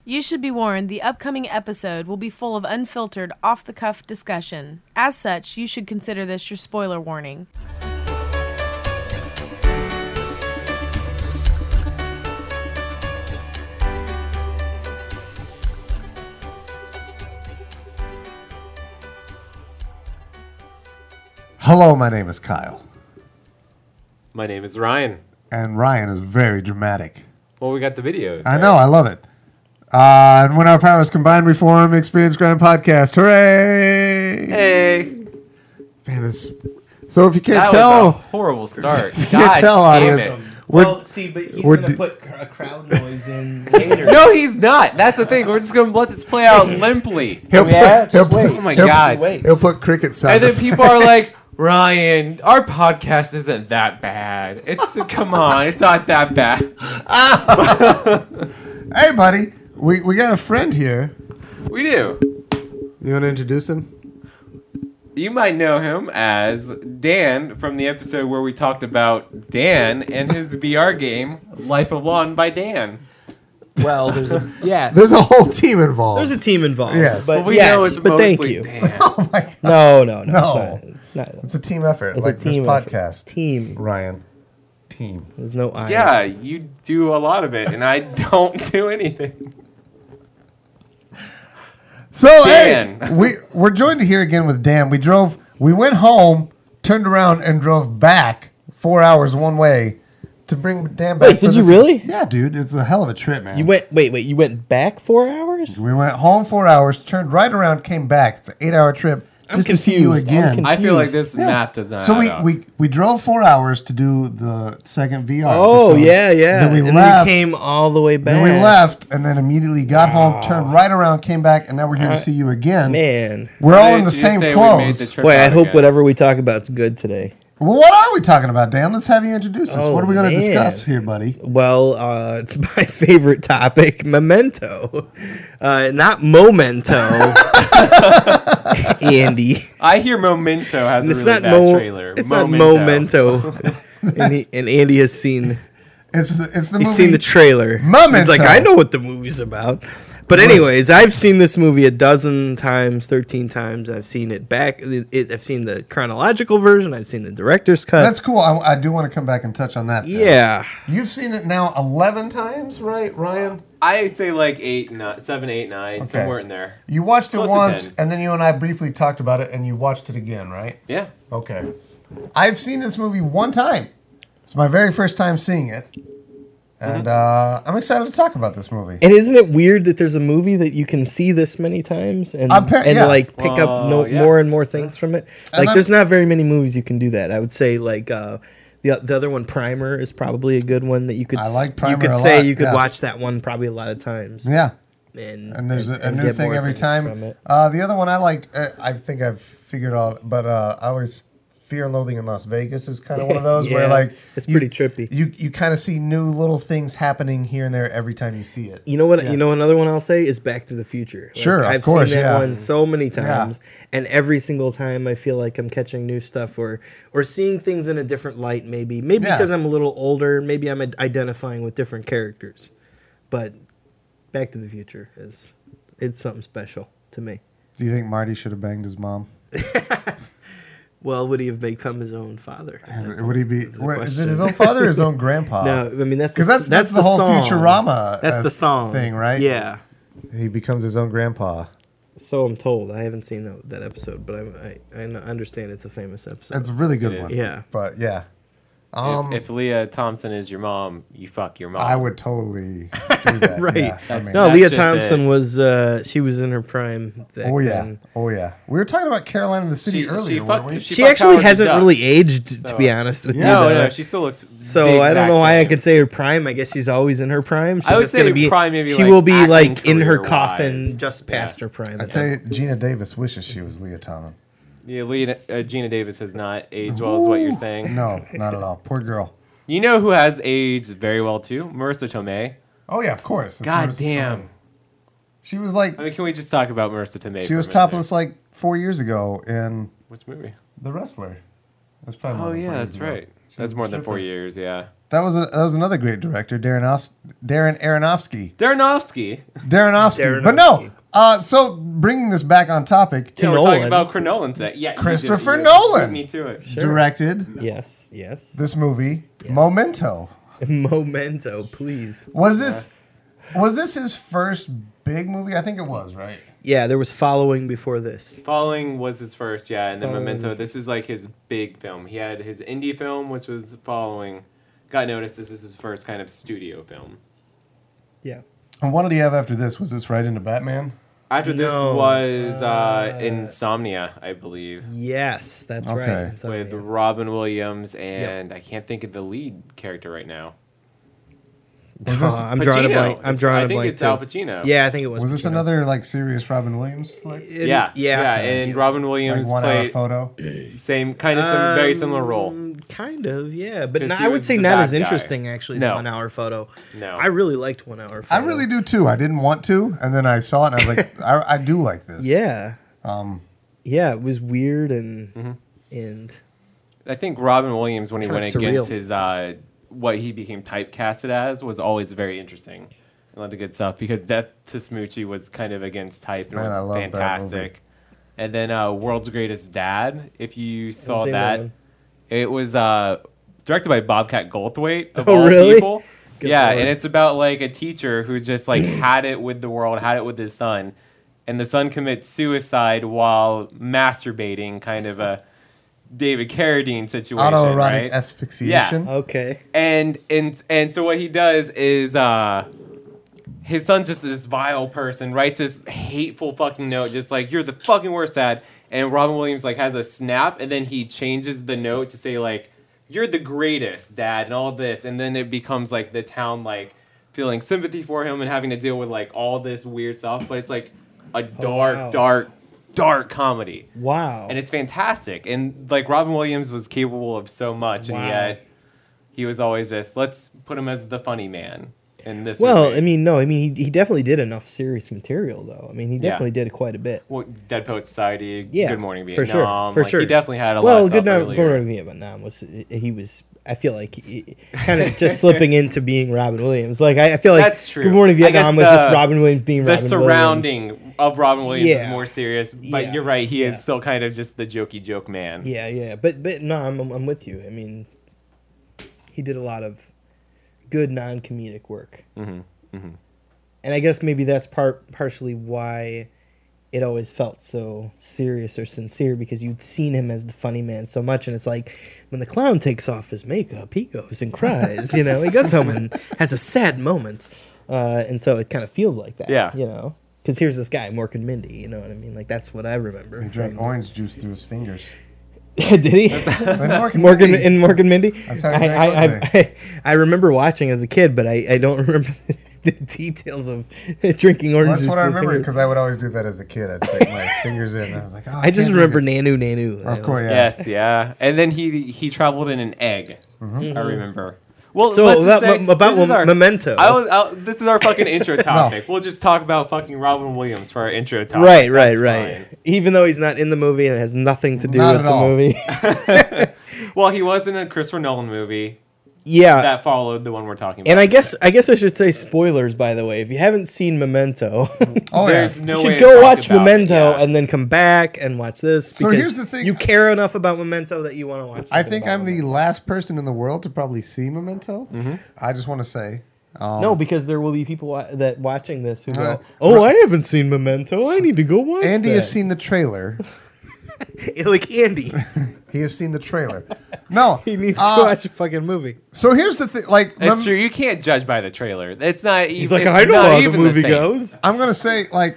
You should be warned, the upcoming episode will be full of unfiltered, off-the-cuff discussion. As such, you should consider this your spoiler warning. Hello, my name is Kyle. My name is Ryan. And Ryan is very dramatic. Well, we got the videos. I know, I love it. And when our powers combine, we form Experience Grind Podcast. Hooray! Hey! Man, this... So if you can't That tell... was a horrible start. You can't tell, audience. Well, see, but he's going to put a crowd noise in later. No, he's not. That's the thing. We're just going to let this play out limply. He'll Just wait. Oh my God. He'll put cricket sound. And then people are like, Ryan, our podcast isn't that bad. Come on, it's not that bad. Hey, buddy. We got a friend here. We do. You want to introduce him? You might know him as Dan from the episode where we talked about Dan and his VR game, Life of Lawn by Dan. Well, there's a whole team involved. There's a team involved. Yes. But We yes, know it's but mostly thank you. Dan. Oh, my God. No. No. It's not. It's a team effort, It's like a team this effort. podcast. Team. Ryan. Team. There's no I. Yeah, you do a lot of it, and I don't do anything. So, Dan. hey, we're joined here again with Dan. We went home, turned around, and drove back 4 hours one way to bring Dan back. Wait, did you really? Yeah, dude. It's a hell of a trip, man. You went. Wait. You went back 4 hours? We went home 4 hours, turned right around, came back. It's an 8-hour trip just to see you confused. again. I feel like this Yeah. math does not So add up. we drove 4 hours to do the second VR. Oh episode. yeah. Then we and left. then you came all the way back. Then we left, and then immediately got home, turned right around, came back, and now we're here to see you again. Man. We're Why all in didn't the you just same say we made the clothes. trip Boy, I out hope again? whatever we talk about is good today. Well, what are we talking about, Dan? Let's have you introduce us. Oh, What are we going to man. discuss here, buddy? Well, it's my favorite topic, Memento. Not Momento, Andy. I hear Memento has a It's really not bad trailer. It's not Momento. and Andy has seen It's the movie. he's seen the trailer. Memento. He's like, I know what the movie's about. But anyways, I've seen this movie a dozen times, 13 times. I've seen it back. I've seen the chronological version. I've seen the director's cut. That's cool. I do want to come back and touch on that. then. Yeah. You've seen it now 11 times, right, Ryan? I'd say like 7, 8, 9, Okay. somewhere in there. You watched it Close to once, 10. and then you and I briefly talked about it, and you watched it again, right? Yeah. Okay. I've seen this movie one time. It's my very first time seeing it. And I'm excited to talk about this movie. And isn't it weird that there's a movie that you can see this many times and yeah. like pick up yeah. more and more things from it? And Like, there's not very many movies you can do that. I would say like the other one, Primer, is probably a good one that you could. I like Primer You could a say lot, you could yeah. watch that one probably a lot of times. Yeah. And There's a new get thing more every things time. from it. The other one I liked, I think I've figured out, but I always Fear and Loathing in Las Vegas is kind of one of those where Yeah, like it's pretty trippy. You kind of see new little things happening here and there every time you see it. You know what? You know another one I'll say is Back to the Future. Like, Sure, of I've course, seen that yeah. one so many times, and every single time I feel like I'm catching new stuff or seeing things in a different light. Maybe Yeah. because I'm a little older. Maybe I'm identifying with different characters. But Back to the Future it's something special to me. Do you think Marty should have banged his mom? Well, would he have become his own father? Would he be? That's the Is it question. his own father or his own grandpa? No, I mean that's because that's the whole song. Futurama. That's the song thing, right? Yeah. He becomes his own grandpa. So I'm told. I haven't seen that episode, but I understand it's a famous episode. That's a really good It one. is. Yeah. But yeah. If Leah Thompson is your mom, you fuck your mom. I would totally do that. Right. Yeah, No, That's Leah just Thompson it. was she was in her prime back Oh yeah. then. Oh yeah. We were talking about Caroline in the City earlier, weren't we? She fucked actually Howard the hasn't Duck. really aged, to be So- honest with you. No, though. no, she still looks. So the I don't exact know why I same. could say her prime. I guess she's always in her prime. She's I would just say gonna be prime, maybe she like will be acting like in her career-wise. coffin just past Yeah. her prime. I tell you, Gina Davis wishes she was Leah Thompson. Yeah, Gina Davis has not aged well, is what you're saying. No, not at all. Poor girl. You know who has aged very well too? Marissa Tomei. Oh yeah, of course. It's God Marissa damn. Tomei. She was like, I mean, can we just talk about Marissa Tomei? she was topless like 4 years ago in Which movie? The Wrestler. That's probably more Oh than 4 yeah, years that's ago. right. She That's was more a than 4 stripper. years. Yeah. That was another great director, Darren Aronofsky. Darrenofsky. But no. So bringing this back on topic, Yeah, we're Nolan. talking about Nolan today. Yeah, Christopher you Nolan. beat me to it. directed Yes. this movie, Memento. Memento, please. Was this his first big movie? I think it was, right? Yeah, there was Following before this. Following was his first, yeah, and then Following. Memento. This is like his big film. He had his indie film, which was Following. Got noticed. This is his first kind of studio film. Yeah. And what did he have after this? Was this right into Batman? After this No. was Insomnia, I believe, Yes, that's Okay. right. Insomnia. with Robin Williams, and I can't think of the lead character right now. I'm drawing a Pacino. blank. I'm drawing I a think blank it's too. Al Pacino. Yeah, I think it was. Was this Pacino. another like serious Robin Williams flick? Yeah, and Robin Like Williams 1 hour played photo? same kind of very similar role. Kind of, yeah, but 'Cause not, he I would was say the not bad as guy. interesting actually as No. 1 hour photo. No. I really liked 1 hour photo. I really do too. I didn't want to, and then I saw it, and I was like, I do like this. Yeah. Yeah, it was weird and I think Robin Williams, when he Kinda went against surreal. his what he became typecasted as, was always very interesting. I love the good stuff because Death to Smoochie was kind of against type and Man, I was love that movie. fantastic. And then World's Greatest Dad, if you saw seen that, that one. it was directed by Bobcat Goldthwait of Oh, all really? people. Good Yeah, lord. and it's about like a teacher who's just like had it with the world, had it with his son, and the son commits suicide while masturbating, kind of a David Carradine situation, Autoerotic right? asphyxiation. okay. And so what he does is his son's just this vile person, writes this hateful fucking note, just like, you're the fucking worst dad. And Robin Williams like has a snap, and then he changes the note to say like, you're the greatest dad and all this, and then it becomes like the town like feeling sympathy for him and having to deal with like all this weird stuff, but it's like a dark comedy. Wow. And it's fantastic. And like Robin Williams was capable of so much, Wow. and yet he was always just, let's put him as the funny man in this well, movie. I mean, no, I mean, he definitely did enough serious material, though. I mean, he Yeah. definitely did quite a bit. Well, Dead Poet Society, Yeah, Good Morning for Vietnam. sure, for like, sure. He definitely had a lot Well, of Good stuff earlier. Morning Vietnam was he was. I feel like kind of just slipping into being Robin Williams. Like I feel like That's true. Good Morning I guess Vietnam was just Robin Williams being The Robin Williams. surrounding of Robin Williams Yeah. is more serious, but Yeah. you're right. He Yeah. is still kind of just the jokey joke man. Yeah, but no, I'm with you. I mean, he did a lot of good non-comedic work, and I guess maybe that's partially why it always felt so serious or sincere, because you'd seen him as the funny man so much, and it's like when the clown takes off his makeup, he goes and cries. You know, he goes home and has a sad moment, and so it kind of feels like that. Yeah. You know. Because here's this guy, Mork and Mindy, you know what I mean? Like, that's what I remember. He drank orange juice through his fingers. Did he? Then Morgan Mindy. That's how he drank I remember watching as a kid, but I don't remember the details of drinking orange That's juice. what I through remember fingers. because I would always do that as a kid. I'd stick my fingers in, and I was like, oh, I just can't remember drink it. Nanu. Of course, yeah. Yes, yeah. And then he traveled in an egg. I remember. Well, So let's just about say, this is our- Memento. This is our fucking intro topic. We'll just talk about fucking Robin Williams for our intro topic. Right. That's fine. Even though he's not in the movie and it has nothing to do Not with at the all. movie. Well, he was in a Christopher Nolan movie Yeah. that followed the one we're talking about. And I guess I should say spoilers, by the way. If you haven't seen Memento, Oh, there's yeah. no you way should to go talk watch about it, Memento yeah. and then come back and watch this. So because here's the thing. you care enough about Memento that you want to watch. I something think about I'm the Memento. last person in the world to probably see Memento. I just want to say. No, because there will be people that watching this who Uh, go, "Oh, I haven't seen Memento. I need to go watch Andy that." has seen the trailer. like Andy. He has seen the trailer. No. He needs to watch a fucking movie. So here's the thing. Like, It's true. You can't judge by the trailer. It's not. He's like, "I know how the movie goes." I'm going to say, like,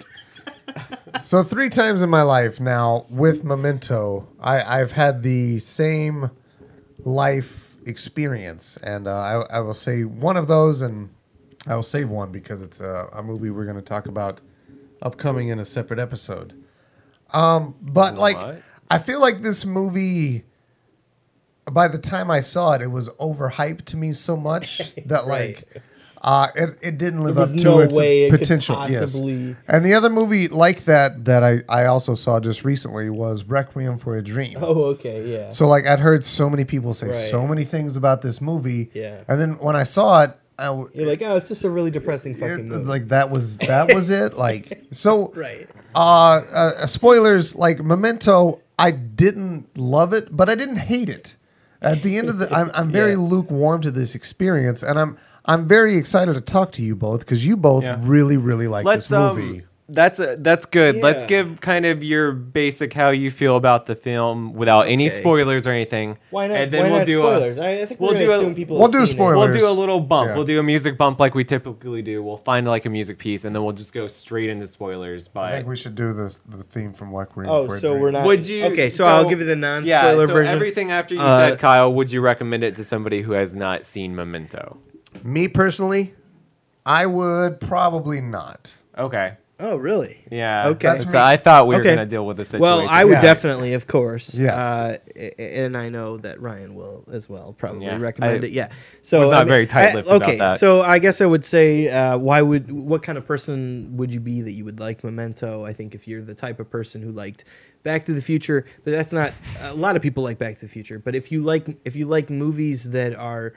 so 3 times in my life now with Memento, I've had the same life experience. And I will say one of those, and I will save one because it's a movie we're going to talk about upcoming in a separate episode. But, like, What? I feel like this movie, by the time I saw it, it was overhyped to me so much that, like, It didn't live There up was to no its way it could potential. possibly- Yes. And the other movie like that I also saw just recently was Requiem for a Dream. Oh, okay, yeah. So like I'd heard so many people say Right. so many things about this movie. Yeah. And then when I saw it, You're like, oh, it's just a really depressing fucking movie. it's like that was it. Like so. Right. Spoilers like Memento. I didn't love it, but I didn't hate it. At the end of the, I'm very Yeah. lukewarm to this experience, and I'm very excited to talk to you both because you both Yeah. really like Let's this movie. That's good. Let's Yeah. give kind of your basic how you feel about the film without any Okay. spoilers or anything. Why not? And then why we'll not do spoilers? I think we'll we're do gonna a- assume people we'll have do seen it. spoilers. We'll do a little bump. Yeah. We'll do a music bump like we typically do. We'll find like a music piece and then we'll just go straight into spoilers. I By think we should do the theme from Requiem Oh, for a so Dream. we're not. Would you? Okay, so I'll give you the non-spoiler so version. everything after you Uh, said, Kyle, would you recommend it to somebody who has not seen Memento? Me personally, I would probably not. Okay. Oh, really? Yeah. Okay. That's So me. I thought we were Okay. gonna deal with the situation. Well, I would Yeah. definitely, of course. Yes. And I know that Ryan will as well probably Yeah. recommend I it. Yeah. So was not I mean, very tight-lipped about okay, that. so I guess I would say, what kind of person would you be that you would like Memento? I think if you're the type of person who liked Back to the Future, but that's not a lot of people like Back to the Future. But if you like movies that are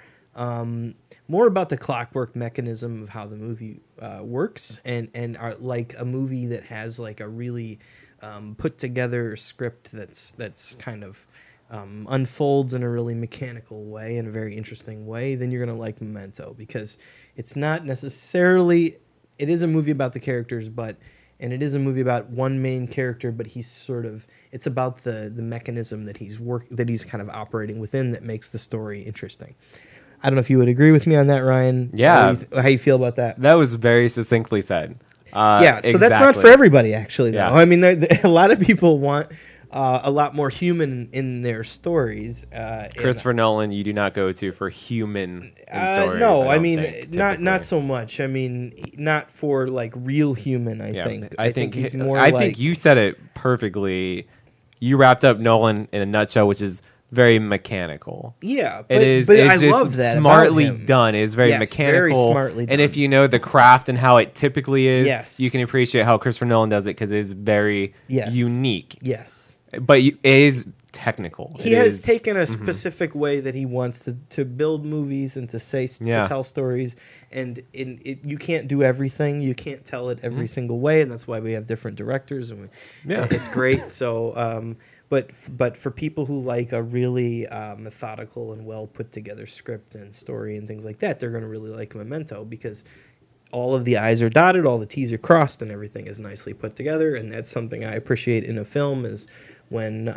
more about the clockwork mechanism of how the movie works, and are like a movie that has like a really put together script that's kind of unfolds in a really mechanical way, in a very interesting way, then you're gonna like Memento, because it's not necessarily, it is a movie about the characters, and it is a movie about one main character, but it's about the mechanism that he's kind of operating within that makes the story interesting. I don't know if you would agree with me on that, Ryan. Yeah. How you feel about that? That was very succinctly said. Yeah, so that's not exactly. for everybody, actually, though. Yeah. I mean, a lot of people want a lot more human in their stories. Christopher Nolan, you do not go to for human in stories. No, I don't mean, think, not typically. so much. I mean, not for like real human. I think. I think he's more. I like, think you said it perfectly. You wrapped up Nolan in a nutshell, which is very mechanical. Yeah, It is. But It's I just love that smartly about him. done. It's very Yes, mechanical. very smartly And done. if you know the craft and how it typically is, Yes. you can appreciate how Christopher Nolan does it because it is very Yes. unique. Yes. But it is technical. He It has is- taken a specific way that he wants to build movies and to Yeah. to tell stories, and you can't do everything. You can't tell it every single way, and that's why we have different directors, and Yeah. it's great. So, but for people who like a really methodical and well put together script and story and things like that, they're going to really like Memento, because all of the I's are dotted, all the T's are crossed, and everything is nicely put together. And that's something I appreciate in a film, is when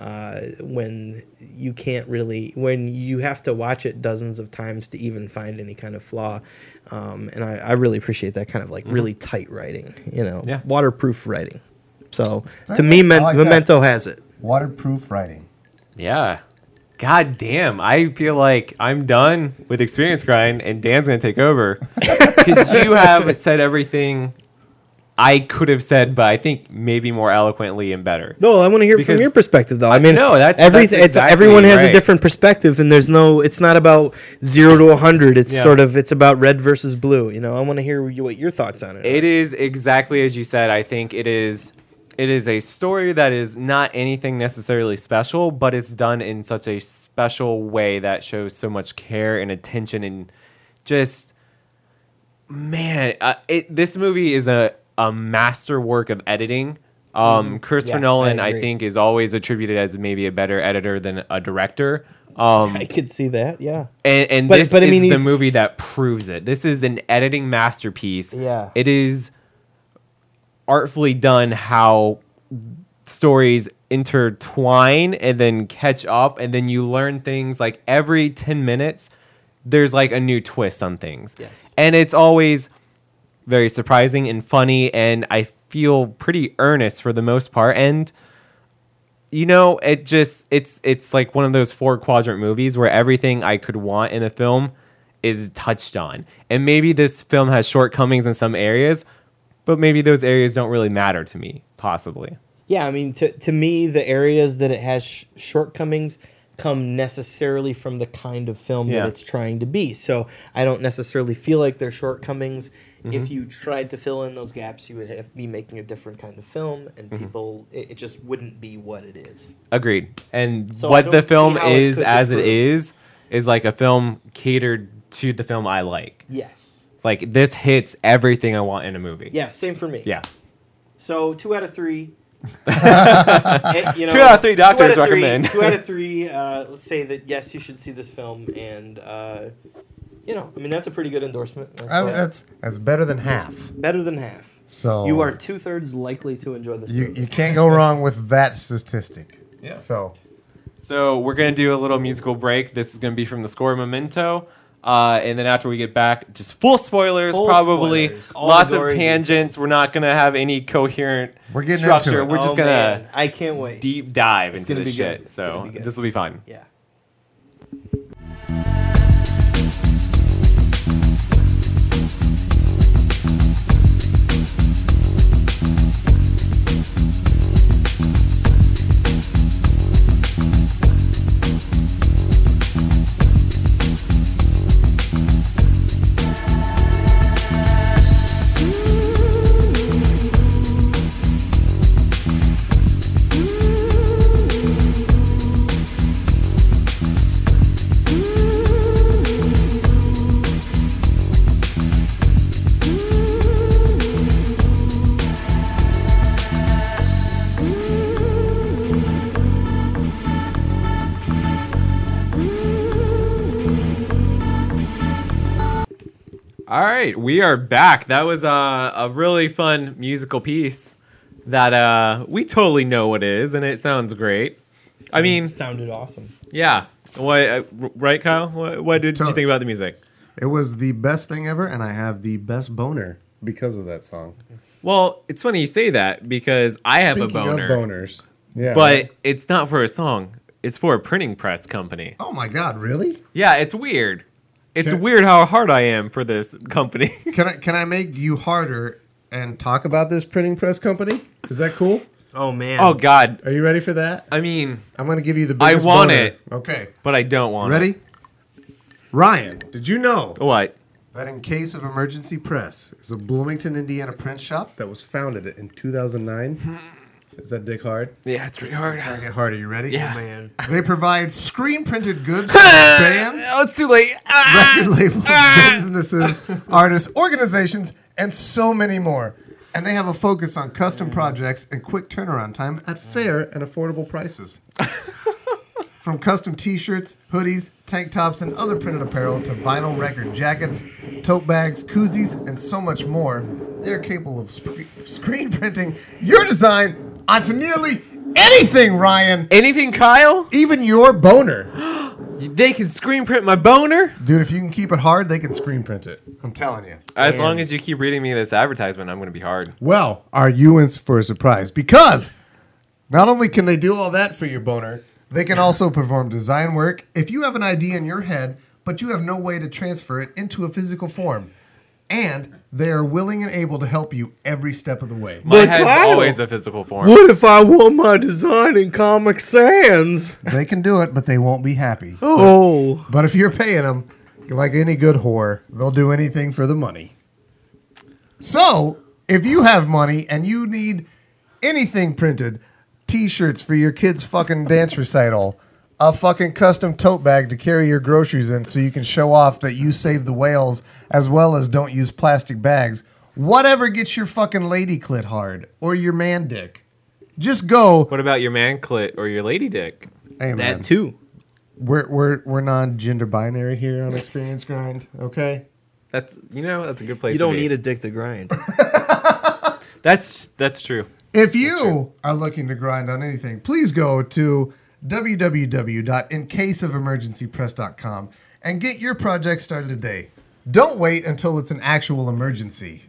you can't really, when you have to watch it dozens of times to even find any kind of flaw. And I really appreciate that kind of like really tight writing, Yeah. waterproof writing. So to me, I like that. Memento has it. Waterproof writing. Yeah. God damn. I feel like I'm done with Experience Grind and Dan's going to take over. Because you have said everything I could have said, but I think maybe more eloquently and better. No, I want to hear from Because- your perspective, though. I mean, no, that's everything. exactly Everyone has a right. different perspective, and it's not about 0 to 100. It's Yeah. it's about red versus blue. I want to hear what your thoughts on it. It is exactly as you said. I think it is a story that is not anything necessarily special, but it's done in such a special way that shows so much care and attention, and just, man, this movie is a masterwork of editing. Christopher Yeah, Nolan, I I agree. think, is always attributed as maybe a better editor than a director. I could see that. Yeah. And But- this but I is mean, the he's- movie that proves it. This is an editing masterpiece. Yeah. It is artfully done how stories intertwine and then catch up, and then you learn things like every 10 minutes there's like a new twist on things. Yes. And it's always very surprising and funny, and I feel pretty earnest for the most part. And it's like one of those 4-quadrant movies where everything I could want in a film is touched on. And maybe this film has shortcomings in some areas, but maybe those areas don't really matter to me, possibly. Yeah, I mean, to me, the areas that it has shortcomings come necessarily from the kind of film Yeah. that it's trying to be. So I don't necessarily feel like they're shortcomings. If you tried to fill in those gaps, you would have be making a different kind of film, and people, it just wouldn't be what it is. Agreed. And So I what don't the film see how it is, could as it improve. is like a film catered to the film I like. Yes. Like, this hits everything I want in a movie. Yeah, same for me. Yeah. So 2 out of 3. 2 out of 3 doctors recommend. 2 out of 3. Let's say that yes, you should see this film, and I mean that's a pretty good endorsement. That's better than half. Better than half. So You are 2/3 likely to enjoy this movie. you can't go wrong with that statistic. Yeah. So So we're going to do a little musical break. This is going to be from the score Memento. And then after we get back, just full spoilers, Full probably. spoilers. All Lots the of gory tangents. We're not going to have any coherent We're getting structure. into it. We're just Oh, going man. to I can't wait. deep dive It's into gonna this be good. shit. It's So gonna be good. this will be fun. Yeah. All right, we are back. That was a really fun musical piece that we totally know what it is, and it sounds great. I mean, Sounded awesome. yeah. What, right, Kyle? What did you Totes. think about the music? it was the best thing ever, and I have the best boner because of that song. Well, it's funny you say that because I have Speaking a boner, of boners, yeah, but it's not for a song. It's for a printing press company. oh my god, really? Yeah, it's weird. It's Can- weird how hard I am for this company. Can I make you harder and talk about this printing press company? Is that cool? Oh man. Oh God. Are you ready for that? I mean, I'm going to give you the I biggest want boner. it. Okay. but I don't want Ready? Ryan, did you know it. What? that In Case of Emergency Press is a Bloomington, Indiana print shop that was founded in 2009? Is that dick hard? Yeah, it's really hard. It's going to get harder. You ready? Yeah. Man. They provide screen printed goods for bands, Oh, it's too late. Ah! record labels, businesses, artists, organizations, and so many more. And they have a focus on custom projects and quick turnaround time at fair and affordable prices. From custom t-shirts, hoodies, tank tops, and other printed apparel to vinyl record jackets, tote bags, koozies, and so much more, they're capable of screen printing your design onto nearly anything, Ryan. Anything, Kyle? Even your boner. They can screen print my boner? Dude, if you can keep it hard, they can screen print it. I'm telling you. As long as you keep reading me this advertisement, I'm going to be hard. Well, are you in for a surprise? Because not only can they do all that for your boner, they can also perform design work if you have an idea in your head, but you have no way to transfer it into a physical form. And they are willing and able to help you every step of the way. My But head's Kyle, always a physical form. What if I want my design in Comic Sans? They can do it, but they won't be happy. Oh. But if you're paying them, like any good whore, they'll do anything for the money. So, if you have money and you need anything printed, t-shirts for your kid's fucking dance recital, a fucking custom tote bag to carry your groceries in so you can show off that you save the whales as well as don't use plastic bags, whatever gets your fucking lady clit hard or your man dick. Just go. What about your man clit or your lady dick? Hey, man. That too. We're non-gender binary here on Experience Grind, okay? That's that's a good place. You don't to be. need a dick to grind. That's true. If you are looking to grind on anything, please go to www.incaseofemergencypress.com and get your project started today. Don't wait until it's an actual emergency.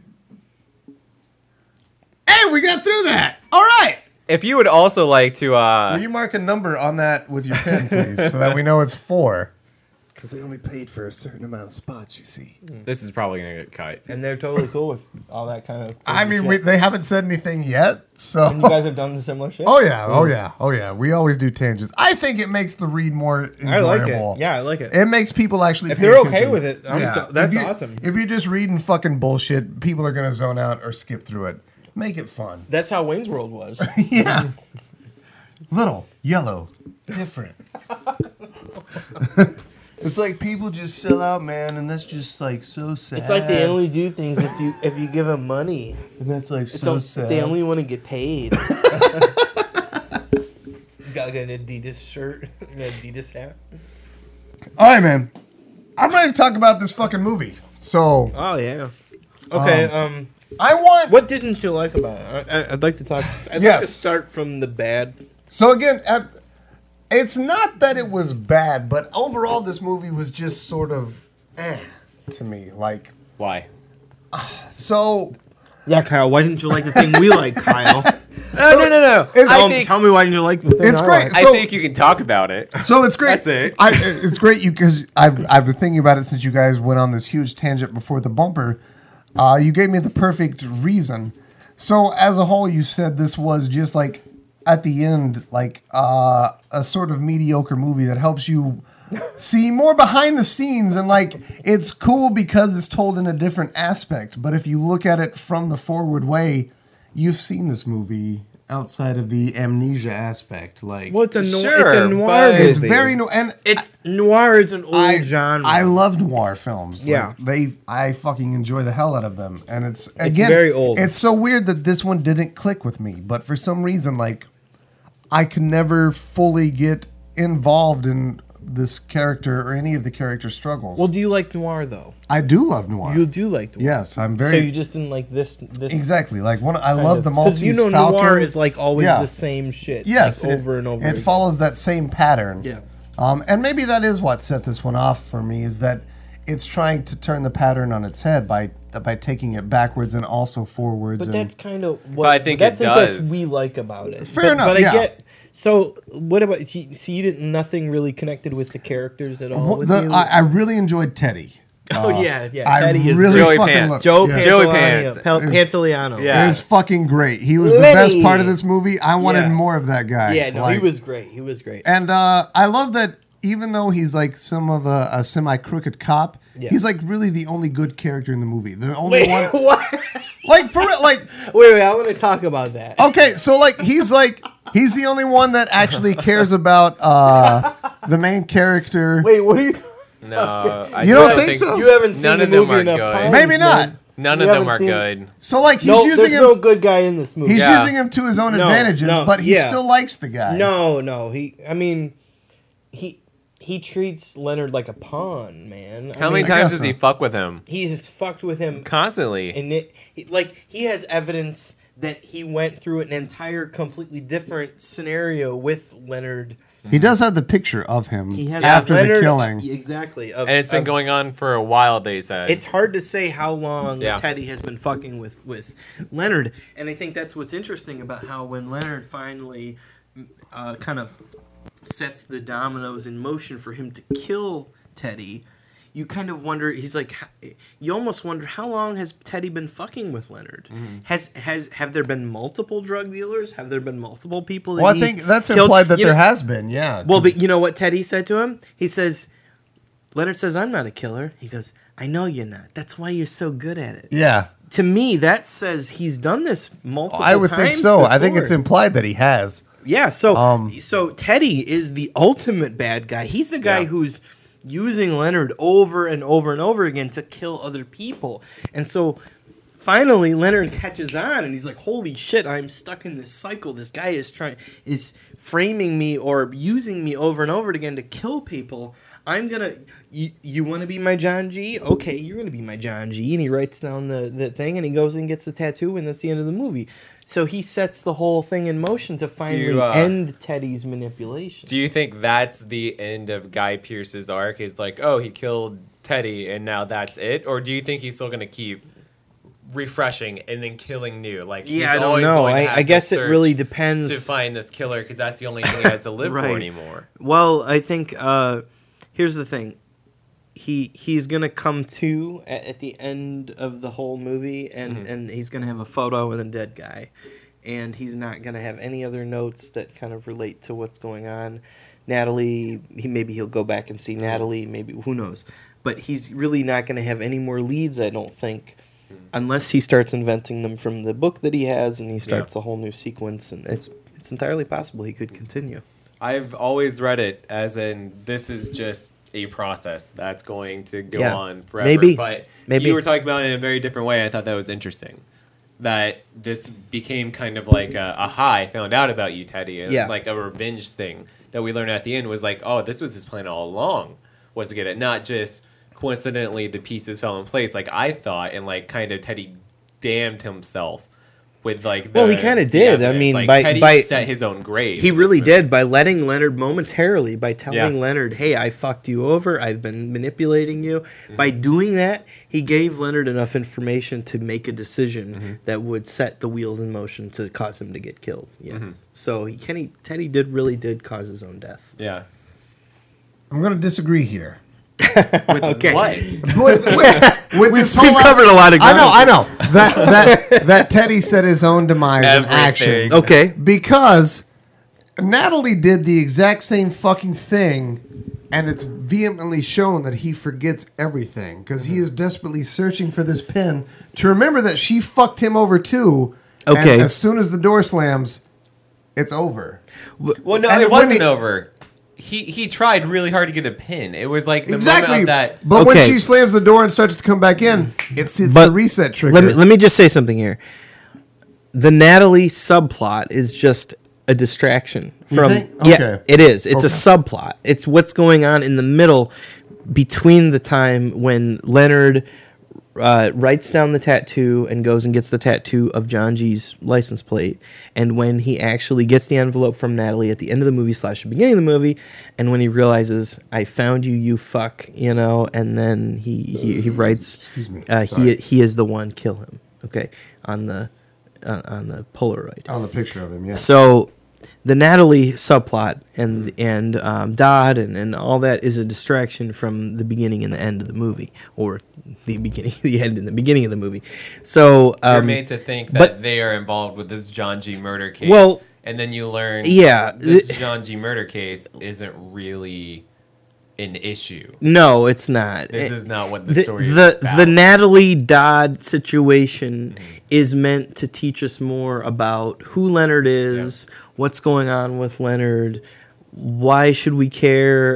Hey, we got through that. All right. If you would also like to, Will you mark a number on that with your pen, please, so that we know it's 4? Because they only paid for a certain amount of spots, you see. This is probably gonna get cut. And they're totally cool with all that kind of. I mean, shit. they haven't said anything yet, so. And you guys have done similar shit. Oh yeah. We always do tangents. I think it makes the read more enjoyable. I like it. Yeah, I like it. It makes people actually. If pay they're okay attention. with it, that's If you- awesome. If you're just reading fucking bullshit, people are gonna zone out or skip through it. Make it fun. That's how Wayne's World was. Yeah. Little, yellow, different. It's like people just sell out, man, and that's just like so sad. It's like they only do things if you give them money. And that's like It's so sad. They only want to get paid. He's got like an Adidas shirt, an Adidas hat. All right, man. I'm ready to talk about this fucking movie. So Oh yeah. Okay. I want. What didn't you like about it? I'd like to talk. I'd like Yes. to start from the bad. So again, it's not that it was bad, but overall, this movie was just sort of to me. Like, Why? so Yeah, Kyle. Why didn't you like the thing we like, Kyle? No. Tell me why didn't you like the thing? It's I great. like? I So- think you can talk about it. So it's great. That's it. It's great because I've been thinking about it since you guys went on this huge tangent before the bumper. You gave me the perfect reason. So as a whole, you said this was just like at the end, like a sort of mediocre movie that helps you see more behind the scenes, and like it's cool because it's told in a different aspect. But if you look at it from the forward way, you've seen this movie outside of the amnesia aspect. Like, Well, it's a noir. Sure, it's a noir but- movie. it's very and It's noir is an old genre. I love noir films. Yeah. I fucking enjoy the hell out of them, and it's again very old. It's so weird that this one didn't click with me, but for some reason, like I could never fully get involved in this character or any of the character struggles. Well, do you like noir though? I do love noir. You do like noir. Yes, I'm So very you just didn't like this exactly like one. I love the Maltese because you know Falcon. noir is like always Yeah. the same shit. Yes, like over and over. It again. follows that same pattern. Yeah. And maybe that is what set this one off for me, is that it's trying to turn the pattern on its head by taking it backwards and also forwards. But and that's kind of what But I think it that's does. we like about it. Fair enough, But I yeah. get. So what about? So you didn't nothing really connected with the characters at all. Well, with you? I really enjoyed Teddy. Oh yeah. I Teddy is really Joey fucking Pants. love Joe yeah. Joey Pantoliano. Pants. Pantoliano. Yeah. It was fucking great. He was the best Lenny. part of this movie. I wanted Yeah. more of that guy. Yeah. No, he Like, was great. He was great. And I love that even though he's like some of a semi-crooked cop, Yeah. he's like really the only good character in the movie. The only one, what? like for real, like Wait. I want to talk about that. okay, so like he's the only one that actually cares about the main character. Wait. What are you? No, I You don't think so? You haven't seen None the of them movie are enough good. times. Maybe not. man. None You of them haven't are seen- good. So like he's No, using there's him. no good guy in this movie. He's Yeah. using him to his own No, advantages, no, but he yeah. still likes the guy. No. He treats Leonard like a pawn, man. How many I times guess does he so. fuck with him? He's fucked with him, Constantly. and he has evidence that he went through an entire completely different scenario with Leonard. He does have the picture of him He has after Leonard, the killing. exactly. And it's been going on for a while, they said. It's hard to say how long Yeah. Teddy has been fucking with Leonard, and I think that's what's interesting about how when Leonard finally kind of sets the dominoes in motion for him to kill Teddy, you kind of wonder. He's like, you almost wonder how long has Teddy been fucking with Leonard? Have there been multiple drug dealers? Have there been multiple people? That Well, I he's think that's killed? implied that You there know- has been, yeah. Well, but you know what Teddy said to him? He says, Leonard says, I'm not a killer. He goes, I know you're not. That's why you're so good at it. yeah, To me, that says he's done this multiple I would times think so. I think before. it's implied that he has. Yeah, so Um, so Teddy is the ultimate bad guy. He's the guy Yeah. who's using Leonard over and over and over again to kill other people. And so finally Leonard catches on and he's like, holy shit, I'm stuck in this cycle. This guy is framing me or using me over and over again to kill people. I'm gonna. You want to be my John G? Okay, you're gonna be my John G. And he writes down the thing, and he goes and gets the tattoo, and that's the end of the movie. So he sets the whole thing in motion to finally end Teddy's manipulation. Do you think that's the end of Guy Pearce's arc? Is like, oh, he killed Teddy, and now that's it? Or do you think he's still gonna keep refreshing and then killing new? Like, Yeah, he's I don't always know. going to have I guess this it really search depends. to find this killer because that's the only thing he has to live for Right. anymore. Well, I think here's the thing. he's gonna come to at the end of the whole movie, and he's gonna have a photo of a dead guy, and he's not gonna have any other notes that kind of relate to what's going on. Natalie, he'll go back and see Natalie, maybe, who knows, but he's really not gonna have any more leads, I don't think, unless he starts inventing them from the book that he has, and he starts a whole new sequence, and it's entirely possible he could continue. I've always read it as in this is just a process that's going to go on forever. Maybe you were talking about it in a very different way. I thought that was interesting. That this became kind of like I found out about you, Teddy. Like a revenge thing that we learned at the end was like, oh, this was his plan all along, was to get it. Not just coincidentally the pieces fell in place like I thought, and like kind of Teddy damned himself. With like he kind of did. I mean, like Teddy set his own grave. He really did by letting Leonard momentarily, by telling Leonard, "Hey, I fucked you over. I've been manipulating you." Mm-hmm. By doing that, he gave Leonard enough information to make a decision that would set the wheels in motion to cause him to get killed. Yes. So Teddy did cause his own death. Yeah. I'm going to disagree here. With Okay. what? With this whole We've covered a lot of ground. I know. That Teddy set his own demise in action. Okay. Because Natalie did the exact same fucking thing, and it's vehemently shown that he forgets everything because he is desperately searching for this pin to remember that she fucked him over too. Okay. And as soon as the door slams, it's over. Well, no, And it when wasn't he- over. He tried really hard to get a pin. It was like the Exactly. moment of that. But when Okay. she slams the door and starts to come back in, it's But the reset trigger. Let me just say something here. The Natalie subplot is just a distraction from. think? Yeah, Okay. it is. It's a subplot. It's what's going on in the middle between the time when Leonard writes down the tattoo and goes and gets the tattoo of John G's license plate, and when he actually gets the envelope from Natalie at the end of the movie / the beginning of the movie, and when he realizes, I found you, you fuck, and then he writes, he is the one, kill him, okay, on the Polaroid. on the picture of him, yeah. So the Natalie subplot and Dodd and all that is a distraction from the beginning and the end of the movie, or the beginning, the end and the beginning of the movie. So You're made to think that they are involved with this John G. murder case. Well, and then you learn this John G. murder case isn't really an issue. No, it's not. This is not what the story is the about. The Natalie Dodd situation is meant to teach us more about who Leonard is, what's going on with Leonard, why should we care,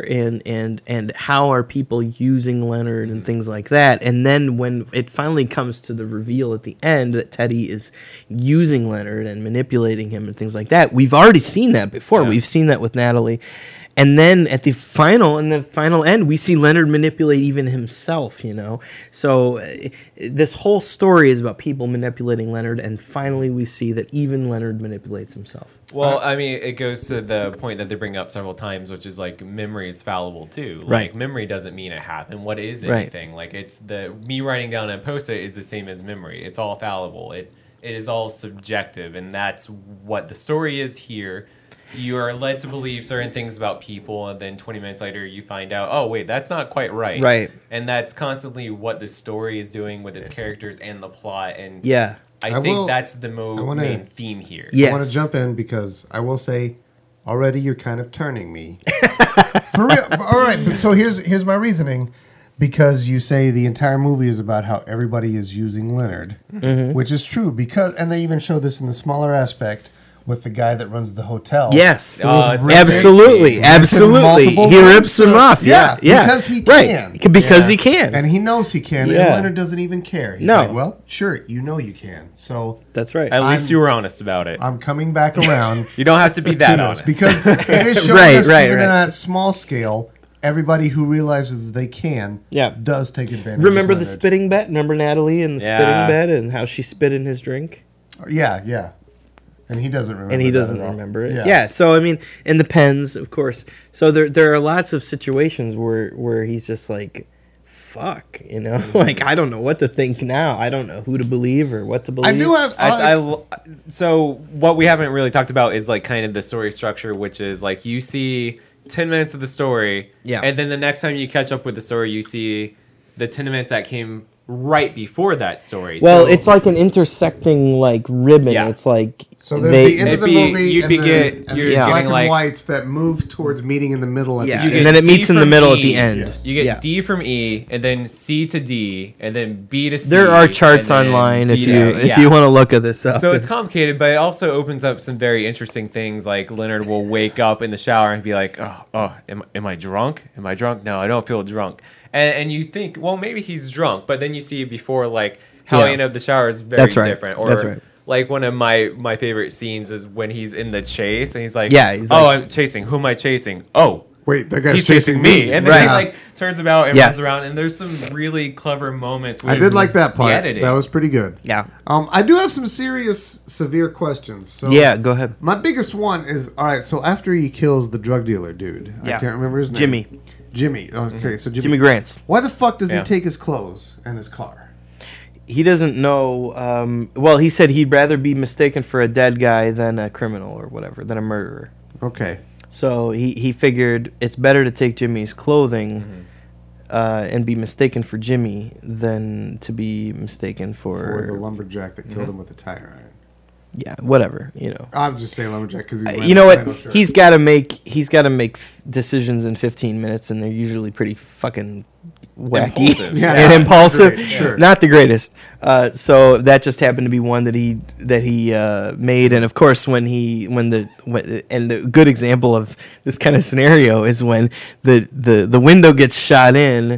and how are people using Leonard and things like that. And then when it finally comes to the reveal at the end that Teddy is using Leonard and manipulating him and things like that, we've already seen that before. Yeah. We've seen that with Natalie. And then at the final end, we see Leonard manipulate even himself, So this whole story is about people manipulating Leonard, and finally we see that even Leonard manipulates himself. Well, I mean, it goes to the point that they bring up several times, which is like memory is fallible too. Like Right. memory doesn't mean it happened. What is Right. anything? Like it's me writing down a post-it is the same as memory. It's all fallible. It is all subjective, and that's what the story is here. You are led to believe certain things about people, and then 20 minutes later you find out, oh, wait, that's not quite right. Right. And that's constantly what the story is doing with its characters and the plot. And Yeah. I think that's the main theme here. Yeah. I want to Yes. jump in because I will say, already you're kind of turning me. For real. All right. But so here's my reasoning. Because you say the entire movie is about how everybody is using Leonard, which is true. And they even show this in the smaller aspect with the guy that runs the hotel. Yes. Who was it's ripping- Absolutely. ripping Absolutely. multiple He rooms rips him to- off. Yeah. Because he can. Right. Because he can. And he knows he can, Yeah. and Leonard doesn't even care. He's No. like, well, sure, you know you can. So That's right. At least you were honest about it. I'm coming back around You don't have to be that to honest. this because it is showing Right, us right, even right. on that small scale, everybody who realizes that they can does take advantage Remember of the Leonard. spitting bet? Remember Natalie and the Yeah. spitting bet and how she spit in his drink? Yeah. And he doesn't remember And he that doesn't at all. remember it. Yeah. So I mean, and the pens, of course. So there are lots of situations where he's just like, fuck, like I don't know what to think now. I don't know who to believe or what to believe. I do have... So what we haven't really talked about is like kind of the story structure, which is like you see 10 minutes of the story. Yeah. And then the next time you catch up with the story, you see the 10 minutes that came right before that story. Well, So it's like an intersecting like ribbon. Yeah. It's like So there's the end of the It'd be- movie you'd and be the, get- and you're the getting, black and like- whites that move towards meeting in the middle at yeah, the You end. get and then it D meets in the from middle at E. the end. Yes. You get Yeah. D from E, and then C to D, and then B to C. There are charts and then online B if to you A. if you want to look at this up. So it's complicated, but it also opens up some very interesting things. Like Leonard will wake up in the shower and be like, am I drunk? Am I drunk? No, I don't feel drunk. And you think, well, maybe he's drunk, but then you see before, like, how Yeah. he ended up the shower is very That's right. different. Or, That's right. like, one of my favorite scenes is when he's in the chase, and he's like, Yeah, he's oh, like- I'm chasing. Who am I chasing? Oh, Wait, that guy's he's chasing me. And then Right. he, like, turns about and Yes. runs around, and there's some really clever moments. I with did like that the part. editing. That was pretty good. yeah, I do have some serious, severe questions. So yeah. Go ahead. My biggest one is, all right, so after he kills the drug dealer dude, I Yeah. can't remember his name. Jimmy Okay, so Jimmy Grants. Why the fuck does Yeah. he take his clothes and his car? He doesn't know. Well, he said he'd rather be mistaken for a dead guy than a criminal or whatever, than a murderer. Okay. So he figured it's better to take Jimmy's clothing and be mistaken for Jimmy than to be mistaken For the for lumberjack that killed him with a tire iron. yeah, whatever, you know. I'm just saying lumberjack because he's You know what? He's got to make decisions in 15 minutes, and they're usually pretty fucking wacky Impulsive. Yeah. and impulsive. Great, sure. Not the greatest. So that just happened to be one that he made, and of course when the good example of this kind of scenario is when the window gets shot in.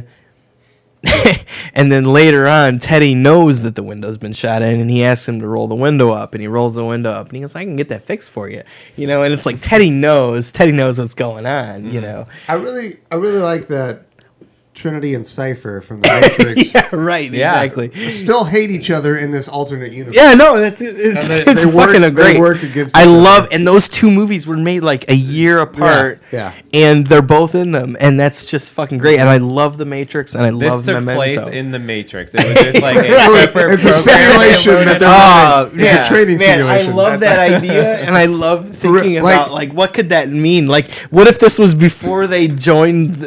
And then later on, Teddy knows that the window's been shot in, and he asks him to roll the window up, and he rolls the window up, and he goes, "I can get that fixed for you," you know. And it's like Teddy knows what's going on, you know. I really like that Trinity and Cypher from the Matrix Yeah, right, Yeah. exactly. still hate each other in this alternate universe. Yeah, no, it's they fucking work- great. they work against I each other. love, and those two movies were made like a year apart. yeah. and they're both in them, and that's just fucking great. And I love the Matrix, and I This love took Memento. place in the Matrix. It was just like a separate It's a program simulation they that loaded they're up. running. It's a training man, simulation. I love that idea, and I love thinking like- about like what could that mean? Like, what if this was before they joined,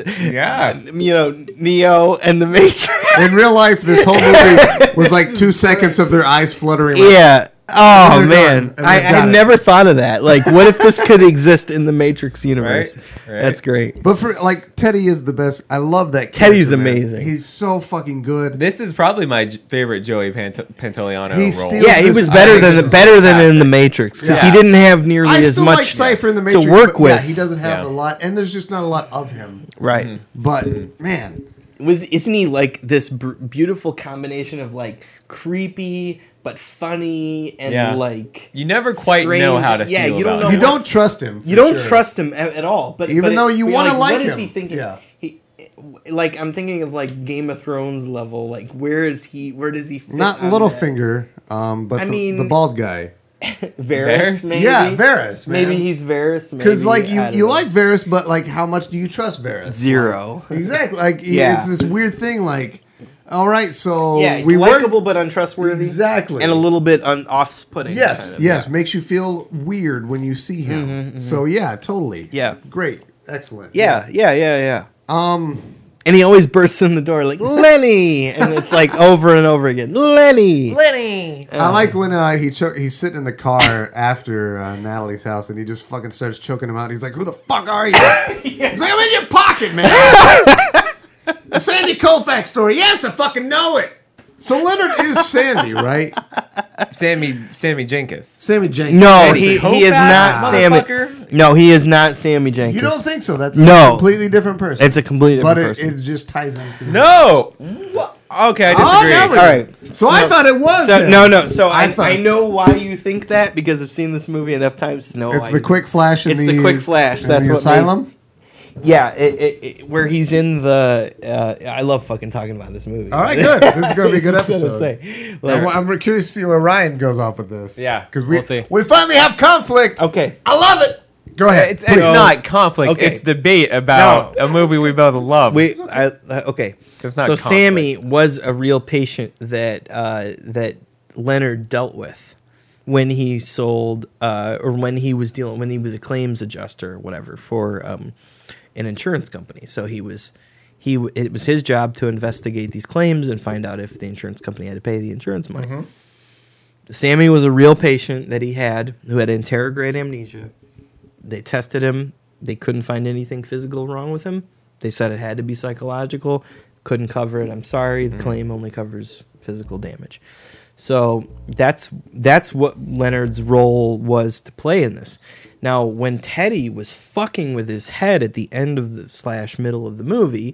Neo and the Matrix? In real life, this whole movie was like 2 seconds of their eyes fluttering. Like, Yeah. Oh they're man, done, and I they've got had it. never thought of that. Like, what if this could exist in the Matrix universe? Right. That's great. But for like Teddy is the best. I love that. Teddy's character, man. amazing. He's so fucking good. This is probably my favorite Joey Pantoliano He role. steals- Yeah, he this- was I better think than this is better than in fantastic. the Matrix because Yeah. he didn't have nearly I as still much like Cypher in the Matrix to work but with. Yeah, he doesn't have Yeah. a lot, and there's just not a lot of him. Right. But man, Isn't he like this beautiful combination of like creepy but funny and Yeah. like You never quite know how to Yeah, feel you don't about know him. you don't what's- trust him. You for don't sure. trust him at all. But Even though you but wanna you're like what is him. he thinking? Yeah. He, like I'm thinking of like Game of Thrones level. Like where is he? Where does he fit? Not on Littlefinger, but I the mean- bald guy. that? Varys, Varys? maybe. Yeah, Varys. Man. Maybe he's Varys. because like maybe, I don't you know. like Varys, but like how much do you trust Varys? Zero. Exactly. Like Yeah. it's this weird thing. Like, all right, so Yeah, he's we work. likable but untrustworthy. Exactly. And a little bit off-putting. Yes, kind of. yes, makes you feel weird when you see him. So yeah, totally. Yeah. great, excellent. Yeah. And he always bursts in the door like Lenny, and it's like over and over again, Lenny. I like when he's sitting in the car after Natalie's house, and he just fucking starts choking him out. He's like, "Who the fuck are you?" He's like, "I'm in your pocket, man." The Sandy Koufax story. Yes, I fucking know it. So Leonard is Sandy, right? Sammy Jenkins. Sammy Jenkins. No, Jason he is Koufax, not Sammy. motherfucker? No, he is not Sammy Jenkins. You don't think so? That's No. a completely different person. It's a completely different but person. it just ties into No. Okay, I disagree. now we- All right. So I thought it was. So, him. no. So I I thought- know why you think that because I've seen this movie enough times to know. It's why the you- quick flash. In It's the quick flash. in That's the what asylum. Yeah, where he's in the. I love fucking talking about this movie. All right, good. This is going to be a good I was gonna episode. say, like, I'm curious to see where Ryan goes off with this. Yeah, because we'll see. we finally have conflict. okay. I love it. Go ahead. It's please. not conflict. Okay. It's debate about a movie we both love. Okay. It's not So conflict. Sammy was a real patient that Leonard dealt with. when he sold or when he was a claims adjuster or whatever for an insurance company. So it was his job to investigate these claims and find out if the insurance company had to pay the insurance money. Mm-hmm. Sammy was a real patient that he had who had anterograde amnesia. They tested him. They couldn't find anything physical wrong with him. They said it had to be psychological. Couldn't cover it. I'm sorry. The claim only covers physical damage. So that's what Leonard's role was to play in this. Now, when Teddy was fucking with his head at the end of the / middle of the movie,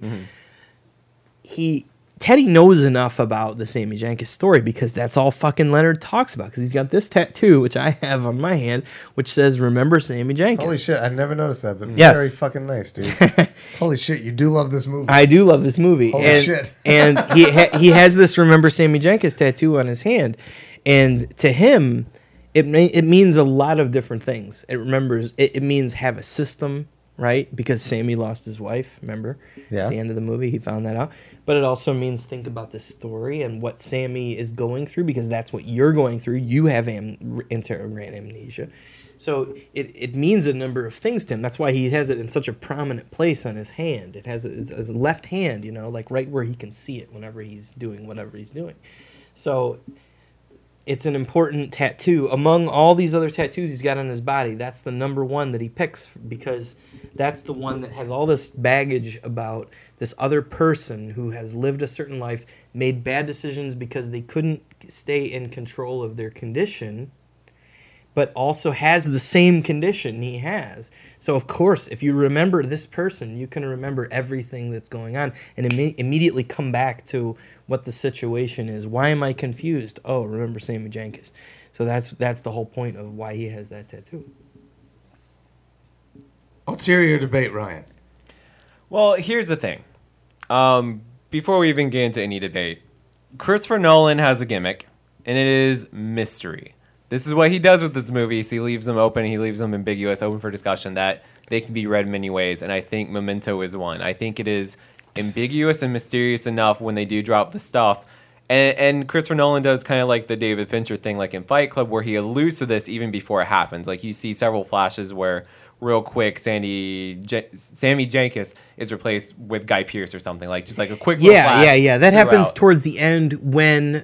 Teddy knows enough about the Sammy Jenkins story because that's all fucking Leonard talks about. Because he's got this tattoo, which I have on my hand, which says "Remember Sammy Jenkins." Holy shit! I never noticed that, but Yes. very fucking nice, dude. Holy shit! You do love this movie. I do love this movie. Holy shit. And he has this "Remember Sammy Jenkins" tattoo on his hand, and to him, it means a lot of different things. It means have a system, right? Because Sammy lost his wife. Remember? Yeah. At the end of the movie, he found that out. But it also means think about this story and what Sammy is going through, because that's what you're going through. You have anterograde amnesia. So it means a number of things to him. That's why he has it in such a prominent place on his hand. It has his left hand, like right where he can see it whenever he's doing whatever he's doing. So it's an important tattoo. Among all these other tattoos he's got on his body, that's the number one that he picks because that's the one that has all this baggage about this other person who has lived a certain life, made bad decisions because they couldn't stay in control of their condition, but also has the same condition he has. So, of course, if you remember this person, you can remember everything that's going on and immediately come back to what the situation is. Why am I confused? Oh, remember Sammy Jenkins. So that's the whole point of why he has that tattoo. Ulterior debate, Ryan. Well, here's the thing. Before we even get into any debate, Christopher Nolan has a gimmick, and it is mystery. This is what he does with his movies. He leaves them open. He leaves them ambiguous, open for discussion, that they can be read many ways, and I think Memento is one. I think it is ambiguous and mysterious enough when they do drop the stuff. And Christopher Nolan does kind of like the David Fincher thing, like in Fight Club, where he alludes to this even before it happens. Like you see several flashes where real quick Sammy Jenkins is replaced with Guy Pearce or something, like just like a quick little flash. Yeah. That throughout. happens towards the end when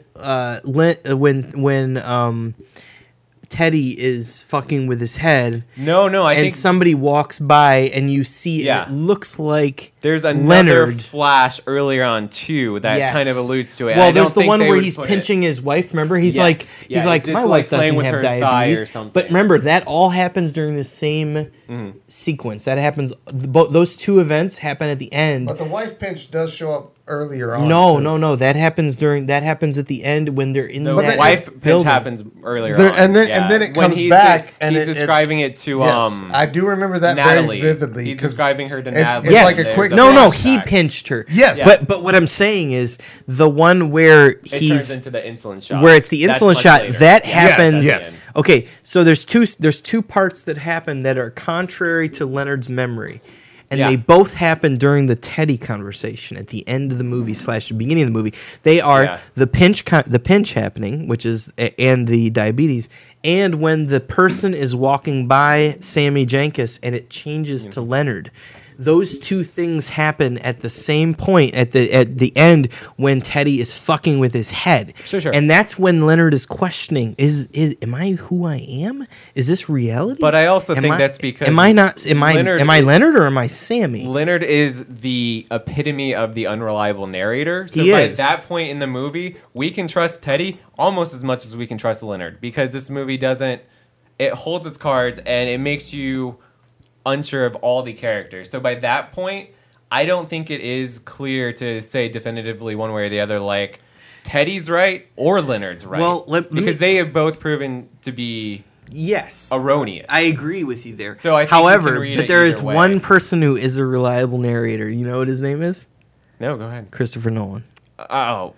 Teddy is fucking with his head. No, I think somebody walks by and you see Yeah. it looks like there's another Leonard. flash earlier on too that Yes. kind of alludes to it. Well, I there's don't the think one they where would he's put pinching his wife. Remember, he's Yes. like, Yeah, he's like, just my like wife playing doesn't with have her thigh or diabetes. something. But remember, that all happens during the same sequence. That happens. Those two events happen at the end. But the wife pinch does show up earlier on. No. That happens at the end when they're in The that wife pinch building. happens earlier There- on. and then it When comes he's back, and he's it- describing it to Yes, I do remember that Natalie. very vividly. He's 'cause describing her to it's- Natalie. it's Yes. like a quick No, flashback. he pinched her. Yes. Yeah. But what I'm saying is the one where It turns he's into the insulin shot. where it's the That's insulin much shot later. that Yeah, happens. that's the end. Okay, so there's two parts that happen that are contrary to Leonard's memory. And Yeah. they both happen during the Teddy conversation at the end of the movie / the beginning of the movie. They are the pinch happening, which is and the diabetes, and when the person is walking by Sammy Jenkins and it changes to Leonard. Those two things happen at the same point at the end when Teddy is fucking with his head. Sure. And that's when Leonard is questioning: am I who I am? Is this reality? But I also think that's because am I Leonard or am I Sammy? Leonard is the epitome of the unreliable narrator. So He by is. that point in the movie, we can trust Teddy almost as much as we can trust Leonard, because this movie it holds its cards and it makes you unsure of all the characters. So by that point, I don't think it is clear to say definitively one way or the other, like Teddy's right or Leonard's right. Well, because they have both proven to be Yes. erroneous. I agree with you there. So I think you However, can read but it there either is way. one person who is a reliable narrator. You know what his name is? No, go ahead. Christopher Nolan. Oh,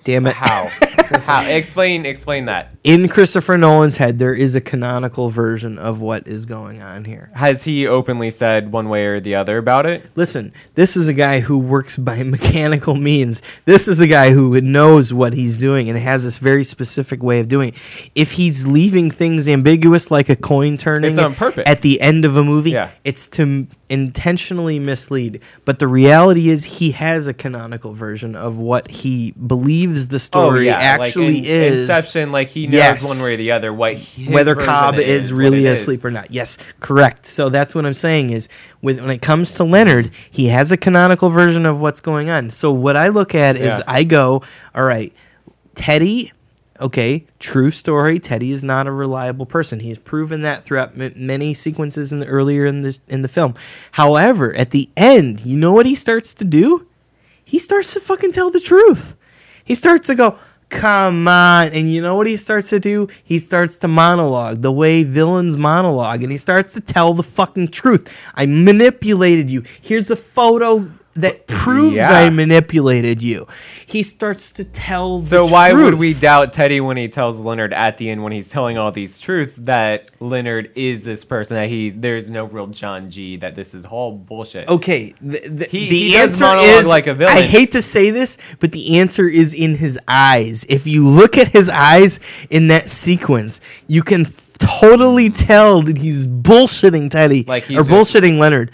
Damn it. How? How? Explain that. In Christopher Nolan's head, there is a canonical version of what is going on here. Has he openly said one way or the other about it? Listen, this is a guy who works by mechanical means. This is a guy who knows what he's doing and has this very specific way of doing it. If he's leaving things ambiguous like a coin turning It's on purpose. at the end of a movie, Yeah. it's to intentionally mislead. But the reality is he has a canonical version of what he believes the story actually like is. Inception, like he knows Yes. one way or the other his Whether version Cobb is what really it is. asleep or not. Yes, correct. So that's what I'm saying is when it comes to Leonard, he has a canonical version of what's going on. So what I look at is Yeah. I go, all right, Teddy, okay, true story. Teddy is not a reliable person. He's proven that throughout many sequences earlier in the film. However, at the end, you know what he starts to do? He starts to fucking tell the truth. He starts to go, come on. And you know what he starts to do? He starts to monologue the way villains monologue. And he starts to tell the fucking truth. I manipulated you. Here's a photo that proves Yeah. I manipulated you. He starts to tell the So why would truth. we doubt Teddy when he tells Leonard at the end when he's telling all these truths that Leonard is this person, that there's no real John G, that this is all bullshit. Okay, the He does answer monologue is like a villain. I hate to say this, but the answer is in his eyes. If you look at his eyes in that sequence, you can totally tell that he's bullshitting Teddy Like he's or just bullshitting Leonard.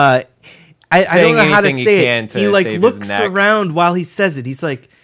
I don't know how to saying anything he say can it. to He like save his looks neck. around while he says it. He's like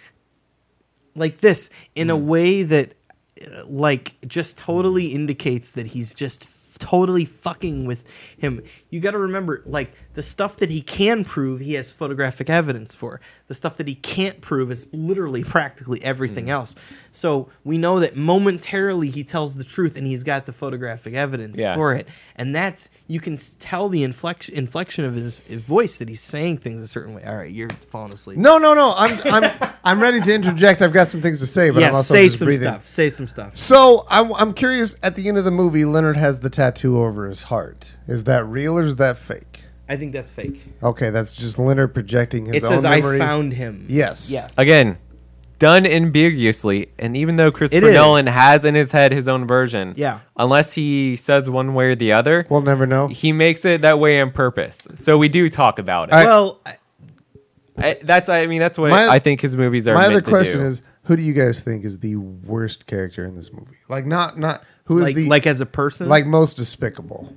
this in a way that like just totally indicates that he's just totally fucking with him. You got to remember, like, the stuff that he can prove, he has photographic evidence for. The stuff that he can't prove is literally practically everything else. So we know that momentarily he tells the truth and he's got the photographic evidence Yeah. for it. And that's, you can tell the inflection of his voice that he's saying things a certain way. All right, you're falling asleep. No. I'm ready to interject. I've got some things to say, but I'm Yes, also say just some breathing. stuff. Say some stuff. So I'm curious. At the end of the movie, Leonard has the tattoo over his heart. Is that real or is that fake? I think that's fake. Okay, that's just Leonard projecting his It own says, memory. I found him. Yes. Yes. Again, done ambiguously, and even though Christopher It is. Nolan has in his head his own version, Yeah. unless he says one way or the other, We'll never know. he makes it that way on purpose. So we do talk about it. Well, That's what My- I think his movies are My meant other to question do. is, who do you guys think is the worst character in this movie? Like, not who is like as a person, like most despicable?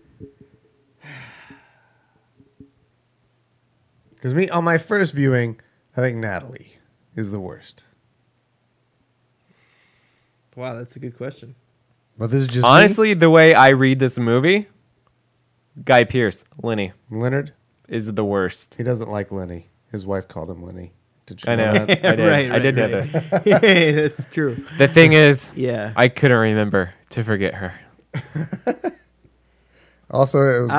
Because me, on my first viewing, I think Natalie is the worst. wow, that's a good question. But this is just Honestly, the way I read this movie, Guy Pearce, Lenny, me. Leonard. is the worst. He doesn't like Lenny. His wife called him Lenny. Did you I know. that? I did. Right, I did know right. this. Hey, that's true. The thing is, Yeah. I couldn't remember to forget her. Also, it was.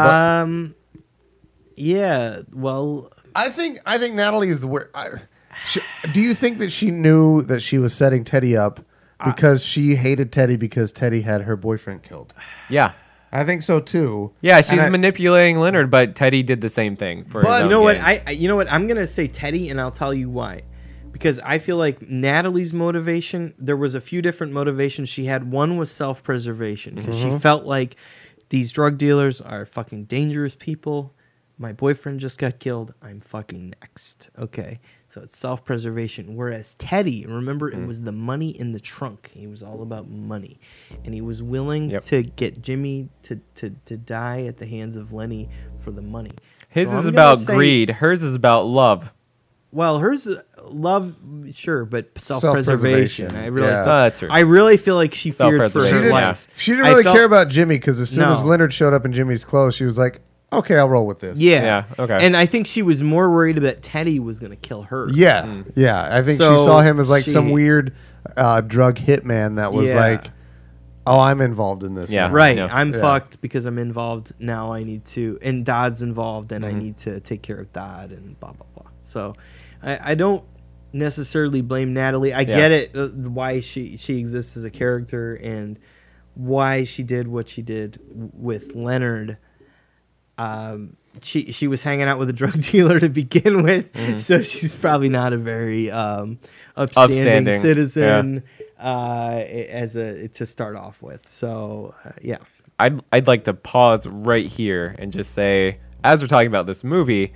Yeah. Well, I think Natalie is the worst. Do you think that she knew that she was setting Teddy up because she hated Teddy because Teddy had her boyfriend killed? Yeah. I think so too. Yeah, she's And I- manipulating Leonard, but Teddy did the same thing. For But his you own know what? gains. You know what? I'm gonna say Teddy, and I'll tell you why. Because I feel like Natalie's motivation, there was a few different motivations she had. One was self-preservation because she felt like these drug dealers are fucking dangerous people. My boyfriend just got killed. I'm fucking next. Okay. So it's self-preservation. Whereas Teddy, remember, it was the money in the trunk. He was all about money. And he was willing Yep. to get Jimmy to die at the hands of Lenny for the money. His So is I'm gonna about say- greed. Hers is about love. Well, hers love, sure, but self-preservation. Self-preservation, I really, yeah. feel, That's true. I really feel like she feared for her Self-preservation, yeah. life. She didn't I really felt- care about Jimmy because as soon as No. Leonard showed up in Jimmy's clothes, she was like, "Okay, I'll roll with this." Yeah, Yeah, okay. And I think she was more worried that Teddy was going to kill her. yeah, yeah. I think she So saw him as like she- some weird drug hitman that was Yeah. like, "Oh, I'm involved in this." Yeah. now." Right, Yeah. I'm Yeah. fucked because I'm involved now. I need to, and Dodd's involved, and I need to take care of Dodd, and blah blah blah. So, I don't necessarily blame Natalie. I get it why she exists as a character and why she did what she did with Leonard. she was hanging out with a drug dealer to begin with, so she's probably not a very upstanding citizen to start off with. So yeah, I'd like to pause right here and just say, as we're talking about this movie,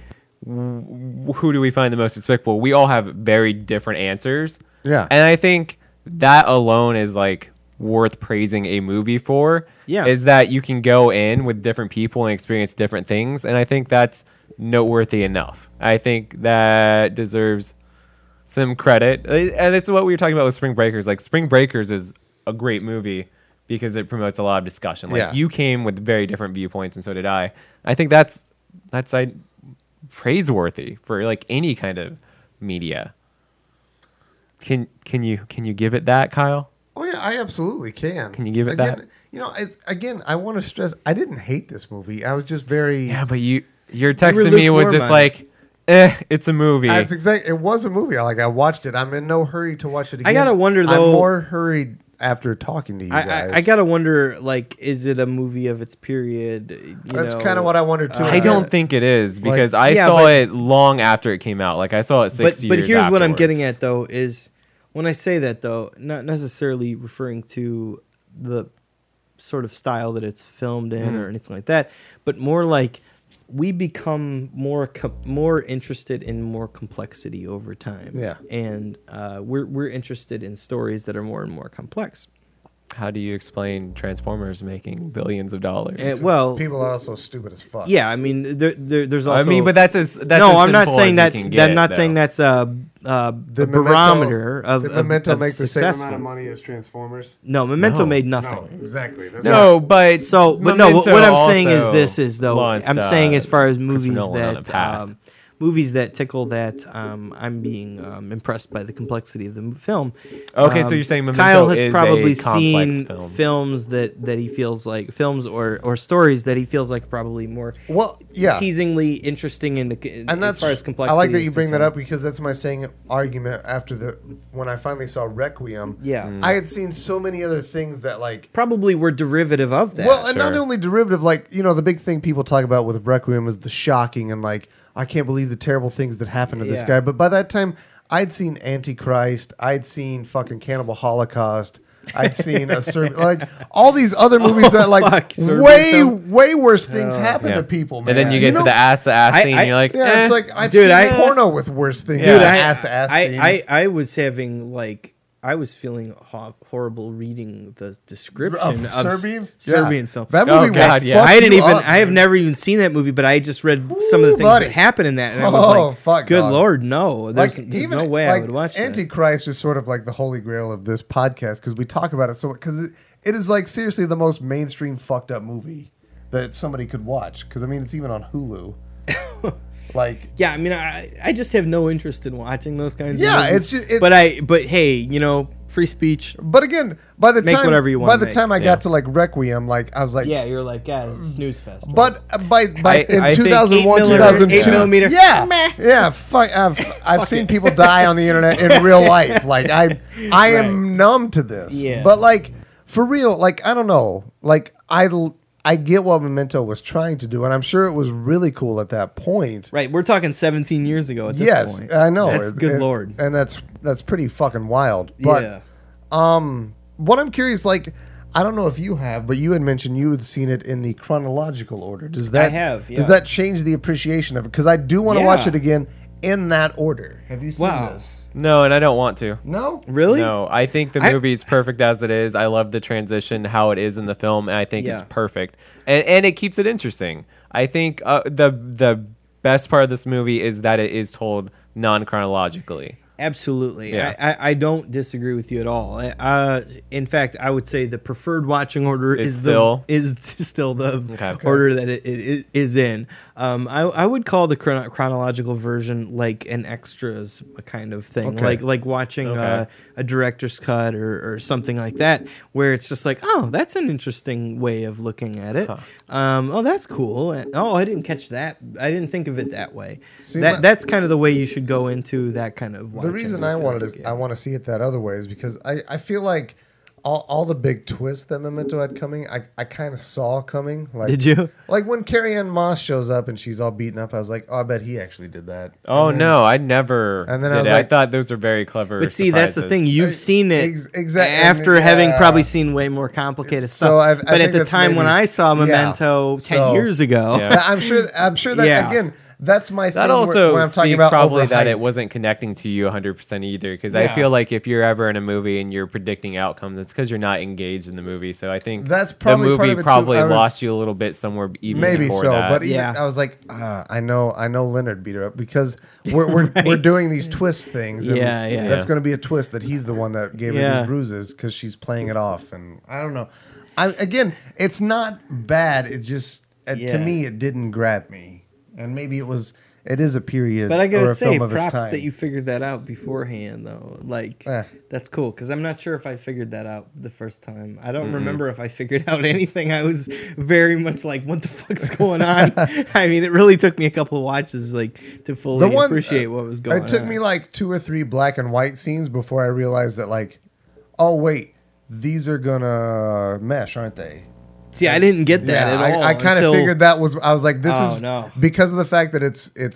who do we find the most despicable? We all have very different answers. Yeah. And I think that alone is like worth praising a movie for. Yeah. Is that you can go in with different people and experience different things. And I think that's noteworthy enough. I think that deserves some credit. And it's what we were talking about with Spring Breakers. Like, Spring Breakers is a great movie because it promotes a lot of discussion. Like, Yeah. you came with very different viewpoints, and so did I. I think that's praiseworthy for like any kind of media. Can you give it that, Kyle? Oh yeah, I absolutely can. Can you give it again, that? You know, I want to stress, I didn't hate this movie. I was just very. Yeah, but your text to me was lukewarm just on like, it's a movie. That's exactly. It was a movie. I watched it. I'm in no hurry to watch it again. I gotta wonder, though. I'm more hurried after talking to you guys. I gotta wonder, like, is it a movie of its period? That's kind of what I wondered too. I don't think it is because I yeah, saw but- it long after it came out. Like, I saw it 6 years But here's what I'm afterwards. getting at, though, is when I say that, though, not necessarily referring to the sort of style that it's filmed in or anything like that, but more like we become more interested in more complexity over time. Yeah. And we're interested in stories that are more and more complex. How do you explain Transformers making billions of dollars? Well, People are also stupid as fuck. yeah, I mean, there's also. I mean, but that's no, I'm not simple saying as that's. you can I'm get, not though. saying that's a barometer of Did Memento of make the same successful. amount of money as Transformers? No, Memento No. made No, nothing. exactly. That's No, but So, but no, Memento what I'm saying is also this is though. launched, I'm saying as far as Christopher movies Nolan on a that path. movies that tickle that, I'm being impressed by the complexity of the film. Okay, so you're saying Memento Kyle has is probably a complex seen film. films that he feels like films or stories that he feels like probably more Well, yeah. teasingly interesting And as that's far as complexity. I like that is you bring that concerned. up because that's my saying argument after when I finally saw Requiem. Yeah. I had seen so many other things that like Probably were derivative of that. well, and not Sure. only derivative, like, you know, the big thing people talk about with Requiem is the shocking and like, I can't believe the terrible things that happened to this Yeah. guy. But by that time, I'd seen Antichrist, I'd seen fucking Cannibal Holocaust, I'd seen a certain like all these other movies that like fuck, Serbian way film? way worse things happen Yeah. to people, man. And then you get know? to the ass to ass I- scene, I- and you're like, Yeah, it's like I've Dude, seen I- porno with worse things. Dude, than I- ass to ass scene. I was having like I was feeling horrible reading the description of Serbian? Serbian Yeah. film. That Oh, movie God, will yeah. fuck I didn't you even. up, I have man. never even seen that movie, but I just read some of the things buddy. that happen in that, and I was Oh, like, fuck, "Good dog. lord, no! There's even no way I would watch that." Antichrist is sort of like the holy grail of this podcast because we talk about it so because it is like seriously the most mainstream fucked up movie that somebody could watch because I mean it's even on Hulu. Like Yeah, I mean, I just have no interest in watching those kinds. Yeah, of movies. it's just- it's- but hey, you know, free speech. but again by the Make time whatever you by wanna the make. time I Yeah. got to like Requiem like I was like Yeah, you're like, guys, snooze fest. right? But by in I think 2001, 8 2002, 8mm. yeah, Meh. yeah. Fuck, I've seen people die on the internet in real life. Like I am numb to this. Yeah. But like for real, like I don't know. Like I get what Memento was trying to do, and I'm sure it was really cool at that point. Right, we're talking 17 years ago at this Yes, point. I know. That's good lord. and that's pretty fucking wild. But Yeah. what I'm curious, like, I don't know if you have, but you had mentioned you had seen it in the chronological order. Does that have, yeah. Does that change the appreciation of it? Because I do want to watch Yeah. it again in that order. Have you seen Wow. this? no, and I don't want to. No. Really? No, I think the I- movie's perfect as it is. I love the transition, how it is in the film, and I think it's Yeah. perfect, and it keeps it interesting. I think the best part of this movie is that it is told non-chronologically. Absolutely. Yeah. I don't disagree with you at all. In fact, I would say the preferred watching order Is is still? still the Okay. order that it is in. I would call the chronological version like an extras kind of thing, Okay. like watching Okay. a director's cut or something like that, where it's just like, oh, that's an interesting way of looking at it. Oh, that's cool. Oh, I didn't catch that. I didn't think of it that way. See, That's kind of the way you should go into that kind of. The reason I want to see it that other way is because I feel like all the big twists that Memento had coming, I kind of saw coming. Like, Did you? Like when Carrie Ann Moss shows up and she's all beaten up, I was like, oh, I bet he actually did that. Oh And then- no, I never. And then did I was it. like- I thought those were very clever. But see, that's the surprises. thing. You've seen it exactly after having yeah. probably seen way more complicated So stuff. I but think at the that's time when maybe- I saw yeah. Memento 10 So- years ago, Yeah. I'm sure that Yeah. again. That's my That thing. also where I'm talking speaks about probably that overhype. it wasn't connecting to you 100% either. Because Yeah. I feel like if you're ever in a movie and you're predicting outcomes, it's because you're not engaged in the movie. So I think That's probably the part movie of it, too. probably I was- lost you a little bit somewhere even Maybe before so, that. but even, Yeah. I was like, I know Leonard beat her up because we're doing these twist things. And Yeah, yeah. That's Yeah. going to be a twist that he's the one that gave her Yeah. these bruises because she's playing it off, and I don't know. Again, it's not bad. It just Yeah. to me it didn't grab me, and maybe it is a period. But I or gotta a say, film of its props time. that you figured that out beforehand, though. Like, that's cool because I'm not sure if I figured that out the first time. I don't remember if I figured out anything. I was very much like, "What the fuck's going on?" I mean, it really took me a couple of watches like to fully appreciate what was going on. It took me like 2 or 3 black and white scenes before I realized that like, oh wait, these are gonna mesh, aren't they? See, I didn't get that at all. I kind of until- figured that was. I was like, this Oh, is no. because of the fact that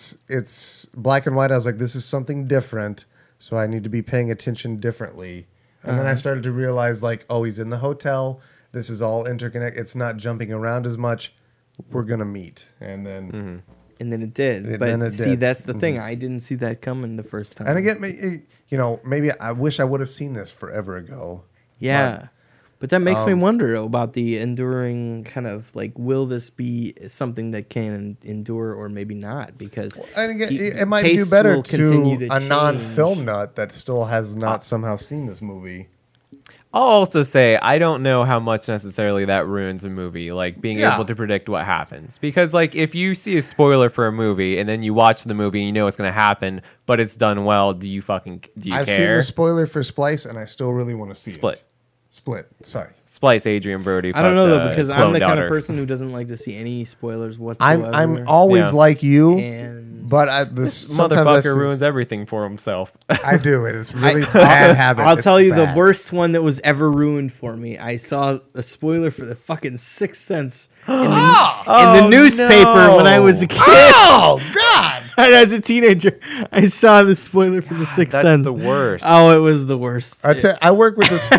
it's black and white. I was like, this is something different, so I need to be paying attention differently. And then I started to realize, like, oh, he's in the hotel. This is all interconnected. It's not jumping around as much. We're gonna meet, and then And then it did. And But then it see, did. that's the thing. I didn't see that coming the first time. and again, maybe I wish I would have seen this forever ago. Yeah. But that makes me wonder about the enduring kind of like, will this be something that can endure or maybe not? Because And again, the it might do tastes better will continue to to a change. non-film nut that still has not somehow seen this movie. I'll also say I don't know how much necessarily that ruins a movie, like being Yeah. able to predict what happens. Because like if you see a spoiler for a movie and then you watch the movie and you know what's going to happen, but it's done well, do you I've seen care? the spoiler for Splice, and I still really want to see Split. it. Split. Sorry. Splice Adrian Brody. I don't fucks know a though, because I'm clone the kind daughter. of person who doesn't like to see any spoilers whatsoever. I'm always Yeah. like you, And but sometimes I've Motherfucker seen- ruins everything for himself. I do it. It's really bad habit. I'll It's tell you bad. the worst one that was ever ruined for me. I saw a spoiler for the fucking Sixth Sense in the newspaper when I was a kid. Oh God! And as a teenager, I saw the spoiler for the Sixth That's Sense. the worst. Oh, it was the worst. I work with this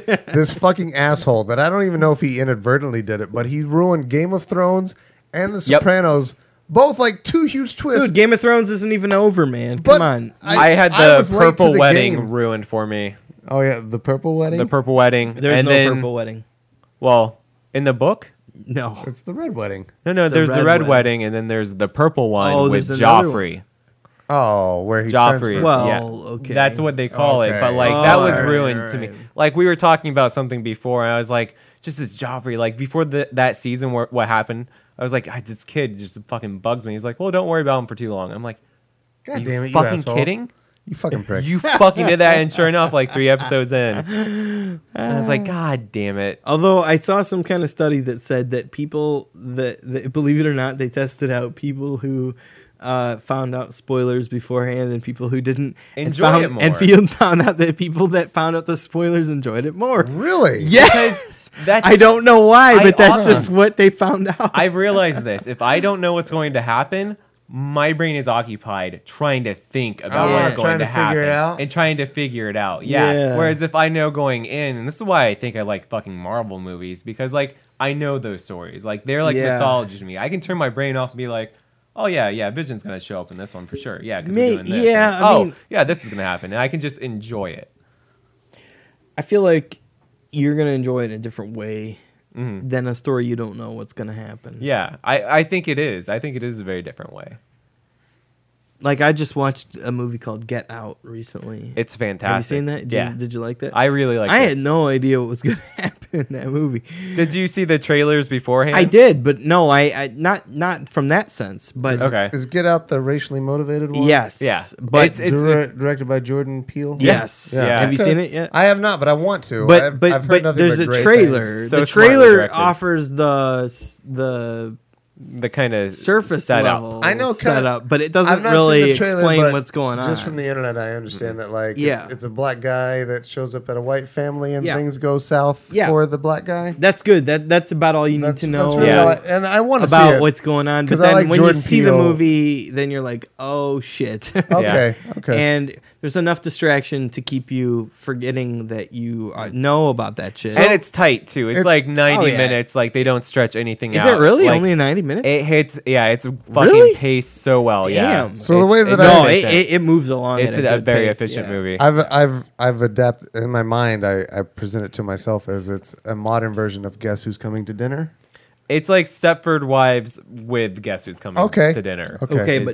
fucking asshole that I don't even know if he inadvertently did it, but he ruined Game of Thrones and The Yep. Sopranos, both like 2 huge twists. Dude, Game of Thrones isn't even over, man. But Come on. I had I the was late to purple the wedding game. ruined for me. Oh yeah, the purple wedding. The purple wedding. There's and no then, purple wedding. Well, in the book? No. It's the red wedding. No, the there's the red red wedding. wedding, and then there's the purple one Oh, with there's another Joffrey. Oh, where he Joffrey. transfers. Well, yeah. okay. That's what they call it. Okay. But like that was Alright, ruined to me. alright. Like we were talking about something before, and I was like, just as Joffrey, like before that season where what happened, I was like, this kid just fucking bugs me. He's like, well, don't worry about him for too long. I'm like, God are you damn it, you fucking asshole. kidding? You fucking prick. You fucking did that, and sure enough, like 3 episodes in, and I was like, God damn it. Although I saw some kind of study that said that people that believe it or not, they tested out people who found out spoilers beforehand and people who didn't Enjoy it more. and found out that people that found out the spoilers enjoyed it more. Really? Because that's I don't know why, I but that's also- just what they found out. I've realized this. If I don't know what's going to happen, my brain is occupied trying to think about Oh, what's going trying to to figure happen it out? and trying to figure it out. Yeah. Yeah. Whereas if I know going in, and this is why I think I like fucking Marvel movies, because like I know those stories. Like they're like Yeah. mythology to me. I can turn my brain off and be like, oh yeah, Vision's gonna show up in this one for sure. Yeah, because Me- we're doing this. yeah, And, I mean- yeah, this is gonna happen, and I can just enjoy it. I feel like you're gonna enjoy it in a different way Mm-hmm. than a story you don't know what's gonna happen. Yeah, I think it is. I think it is a very different way. Like I just watched a movie called Get Out recently. It's fantastic. Have you seen that? Did you like that? I really like I it. had no idea what was gonna happen in that movie. Did you see the trailers beforehand? I did, but no, I not from that sense. But Okay. Is Get Out the racially motivated one? yes, Yeah. but It's- directed by Jordan Peele. yes, Yeah. Have you Okay. seen it yet? I have not, but I want to. But I've heard nothing there's but a great trailer. things. So the smartly trailer directed. offers the the kind of surface setup. level I know setup, but it I've doesn't not really seen the trailer, explain but what's going on. Just from the internet, I understand that like Yeah. it's a black guy that shows up at a white family and Yeah. things go south Yeah. for the black guy. That's good. That's about all you need to know. That's really Yeah. all and I want to see About it. what's going on. But 'Cause I then like when you Jordan see the Peele. movie, then you're like, oh shit. Okay, okay. And there's enough distraction to keep you forgetting that you know about that shit. And it's tight too. It's like 90 Oh, yeah. minutes. Like they don't stretch anything Is out. it really Like, only 90 minutes? It hits. Yeah, it's fucking Really? paced so well. Yeah. Damn. So the way that no, efficient. it moves along. It's at a good very pace, efficient yeah. movie. I've adapted in my mind. I present it to myself as it's a modern version of Guess Who's Coming to Dinner. It's like Stepford Wives with Guess Who's Coming Okay. to Dinner. Okay. Okay, It's- but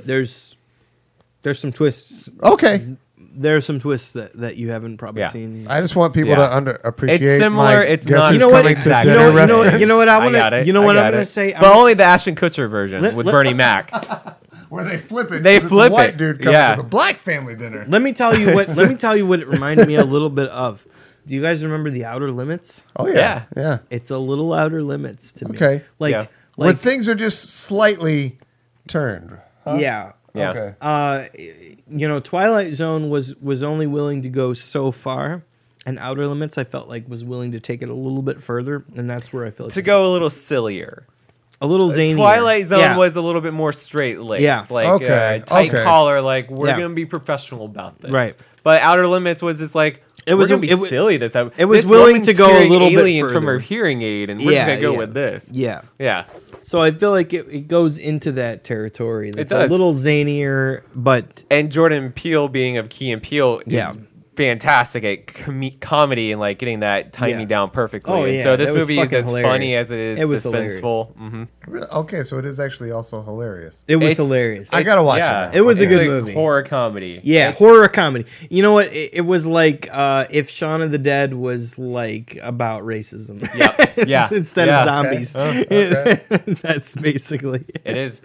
there's some twists. Okay, There's some twists that you haven't probably Yeah. seen. I just want people Yeah. to appreciate. It's similar, my it's Guess not Who's You know what? Coming to exactly. Dinner You know reference. what I I want got to. it. You know I what I'm got going it. to say. But only the Ashton Kutcher version with Bernie Mac. Where they flip it. They 'cause flip it's a white it. dude coming Yeah. to the black family dinner. Let me tell you what. Let me tell you what it reminded me a little bit of. Do you guys remember The Outer Limits? Oh yeah, yeah. It's a little Outer Limits to me. Okay. Like, Yeah. Where like things are just slightly turned. yeah. Yeah. Okay. Twilight Zone was only willing to go so far, and Outer Limits I felt like was willing to take it a little bit further, and that's where I feel like To go a little sillier. a little zany. Twilight Zone Yeah. was a little bit more straight laced. Yeah. Like Okay, tight okay. collar, like we're Yeah. going to be professional about this. Right. But Outer Limits was just like, It was we're going to a- be it wa- silly this time. it was This willing woman's to go a hearing little bit aliens from further. her hearing aid, and we're just going to go with this. Yeah. Yeah. So I feel like it goes into that territory. That's does. a little zanier, but And Jordan Peele, being of Key and Peele, Yeah. is fantastic at comedy and like getting that timing Yeah. down perfectly. Oh, And yeah, so this that was movie is fucking as hilarious. funny as it is It was suspenseful. Mm-hmm. Really? Okay, so it is actually also hilarious. it was It's- hilarious. I gotta watch Yeah. it. It was a It's good movie. Horror comedy. Yeah, horror comedy. You know what? It was like if Shaun of the Dead was like about racism. Yep. Yeah. Instead Yeah. of zombies. Okay. That's basically It is.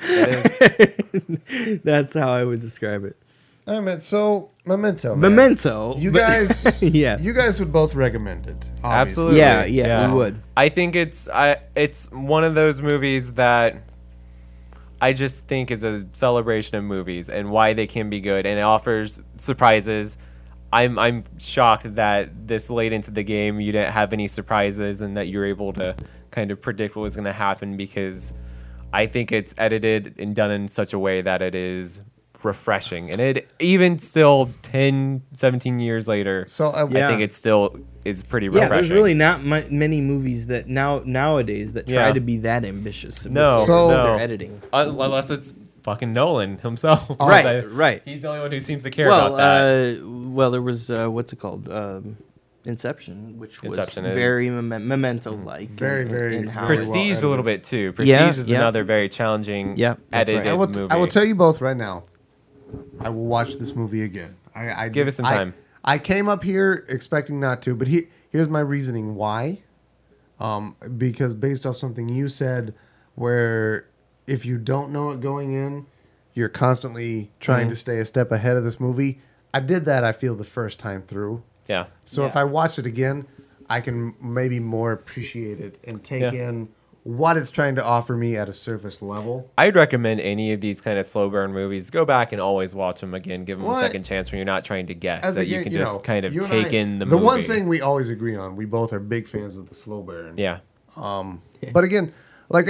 It is. that's how I would describe it. All right, man. So Memento. Man. Memento. You but- guys, yeah. you guys would both recommend it. Obviously. Absolutely. Yeah, we would. I think it's one of those movies that I just think is a celebration of movies and why they can be good, and it offers surprises. I'm shocked that this late into the game you didn't have any surprises and that you're able to kind of predict what was going to happen, because I think it's edited and done in such a way that it is refreshing, and it even still 10 17 years later, So I, Yeah. I think it still is pretty Yeah, refreshing. there's really not many movies that nowadays that try Yeah. to be that ambitious. No, with So- their no. editing. Unless it's fucking Nolan himself. Right, right. He's the only one who seems to care Well, about that. well, there was what's it called? Inception, which was Inception is- very memento-like. Very, very, in how very it was. Prestige well a little edited. bit too. Prestige Yeah, is yeah. another very challenging Yeah, that's right. edited movie. I will tell you both right now. I will watch this movie again. I Give it some time. I came up here expecting not to, but here's my reasoning why. Because based off something you said, where if you don't know it going in, you're constantly trying to stay a step ahead of this movie. I did that, I feel, the first time through. Yeah. So if Yeah. I watch it again, I can maybe more appreciate it and take Yeah. in what it's trying to offer me at a surface level. I'd recommend any of these kind of slow burn movies. Go back and always watch them again. Give them Well, a second chance when you're not trying to guess. As That a- you can you just know, kind of you and take I- in the The movie. one thing we always agree on, we both are big fans of the slow burn. Yeah. But again, like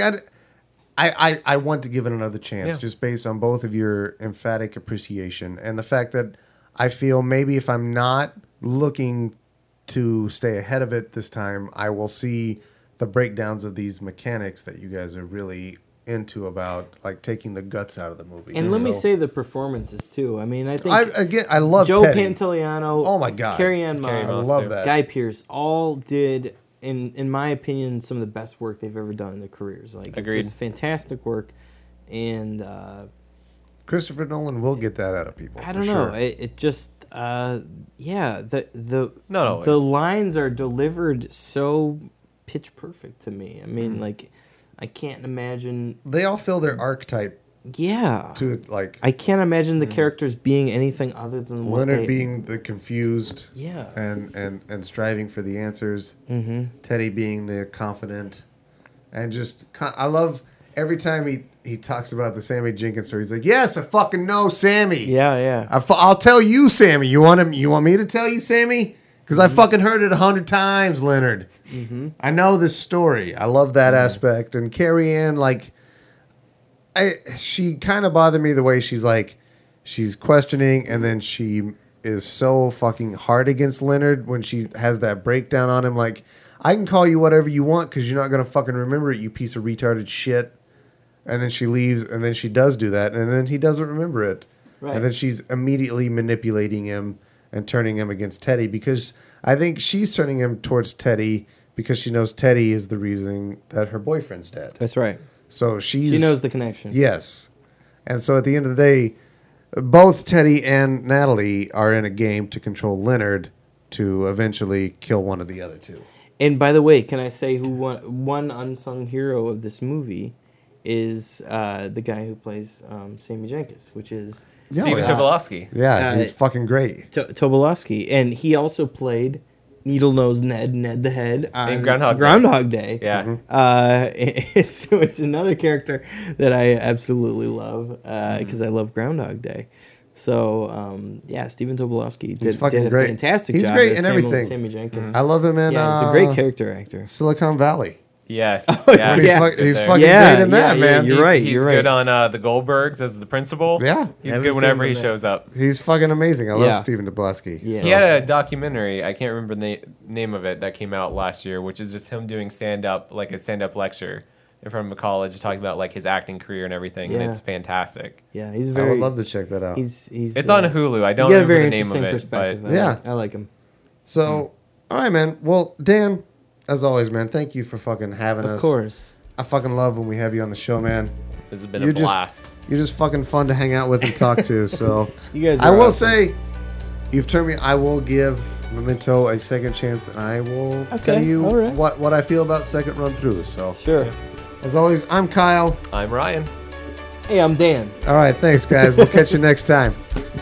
I want to give it another chance Yeah. just based on both of your emphatic appreciation and the fact that I feel maybe if I'm not looking to stay ahead of it this time, I will see the breakdowns of these mechanics that you guys are really into about like taking the guts out of the movie. And let me So- say the performances too. I mean, I think I love Joe Teddy. Pantoliano, Oh my God. Carrie Ann Carrie Moss, Moss, I love too. that. Guy Pearce, all did, in my opinion, some of the best work they've ever done in their careers. Like, Agreed. it's just fantastic work, and Christopher Nolan will get that out of people. I for don't know. sure. It just, yeah, the Not always. the lines are delivered so pitch perfect to me. I Mm-hmm. mean, like, I can't imagine. They all fill their archetype Yeah, to like I can't imagine the characters being anything other than what Leonard they, being the confused Yeah. and striving for the answers. Mm-hmm. Teddy being the confident, and just I love every time he talks about the Sammy Jenkins story, he's like, "Yes, I fucking know Sammy. Yeah. I'll tell you, Sammy. You want me to tell you, Sammy? Because I fucking heard it 100 times, Leonard. I know this story. I love that aspect. And Carrie Ann, like, she kind of bothered me the way she's questioning, and then she is so fucking hard against Leonard when she has that breakdown on him. Like, I can call you whatever you want because you're not gonna fucking remember it, you piece of retarded shit. And then she leaves, and then she does do that, and then he doesn't remember it. Right. And then she's immediately manipulating him and turning him against Teddy, because I think she's turning him towards Teddy because she knows Teddy is the reason that her boyfriend's dead. That's right. So she knows the connection. Yes. And so at the end of the day, both Teddy and Natalie are in a game to control Leonard to eventually kill one of the other two. And by the way, can I say who one unsung hero of this movie is the guy who plays Sammy Jenkins, which is Stephen Tobolowsky. Yeah, he's fucking great. Tobolowsky. And he also played Needle-Nosed Ned the Head on Groundhog Day. Yeah. So it's another character that I absolutely love because I love Groundhog Day. So, Stephen Tobolowsky did a great. fantastic He's job. He's great in everything. Sammy Jenkins. I love him in... Yeah, he's a great character actor. Silicon Valley. Yes. Yeah. He's fucking great in that, man. You're right. He's good on the Goldbergs as the principal. Yeah. He's good whenever he shows up. He's fucking amazing. I love Stephen Tobolowsky. Yeah. He had a documentary, I can't remember the name of it, that came out last year, which is just him doing stand-up, like a stand-up lecture in front of a college, talking about like his acting career and everything, and it's fantastic. Yeah, he's I would love to check that out. It's on Hulu. I don't remember the name of it, but yeah, I like him. So, all right, man. Well, Dan, as always, man, thank you for fucking having us. Of course. I fucking love when we have you on the show, man. This has been a blast. You're just fucking fun to hang out with and talk to. So, you guys. I will say, you've turned me. I will give Memento a second chance, and I will tell you what I feel about second run through. So, sure. As always, I'm Kyle. I'm Ryan. Hey, I'm Dan. All right, thanks, guys. We'll catch you next time.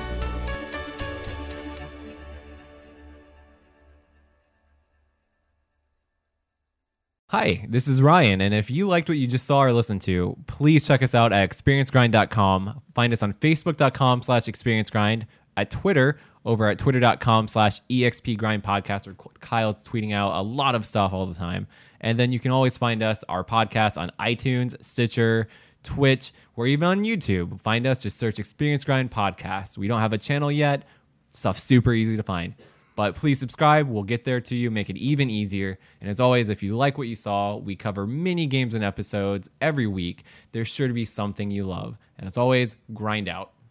Hi, this is Ryan, and if you liked what you just saw or listened to, please check us out at experiencegrind.com. Find us on facebook.com/experiencegrind, at Twitter over at twitter.com/expgrindpodcast, where Kyle's tweeting out a lot of stuff all the time. And then you can always find us, our podcast, on iTunes, Stitcher, Twitch. We're even on YouTube. Find us, just search Experience Grind Podcast. We don't have a channel yet. Stuff's super easy to find. But please subscribe. We'll get there to you, make it even easier. And as always, if you like what you saw, we cover mini games and episodes every week. There's sure to be something you love. And as always, grind out.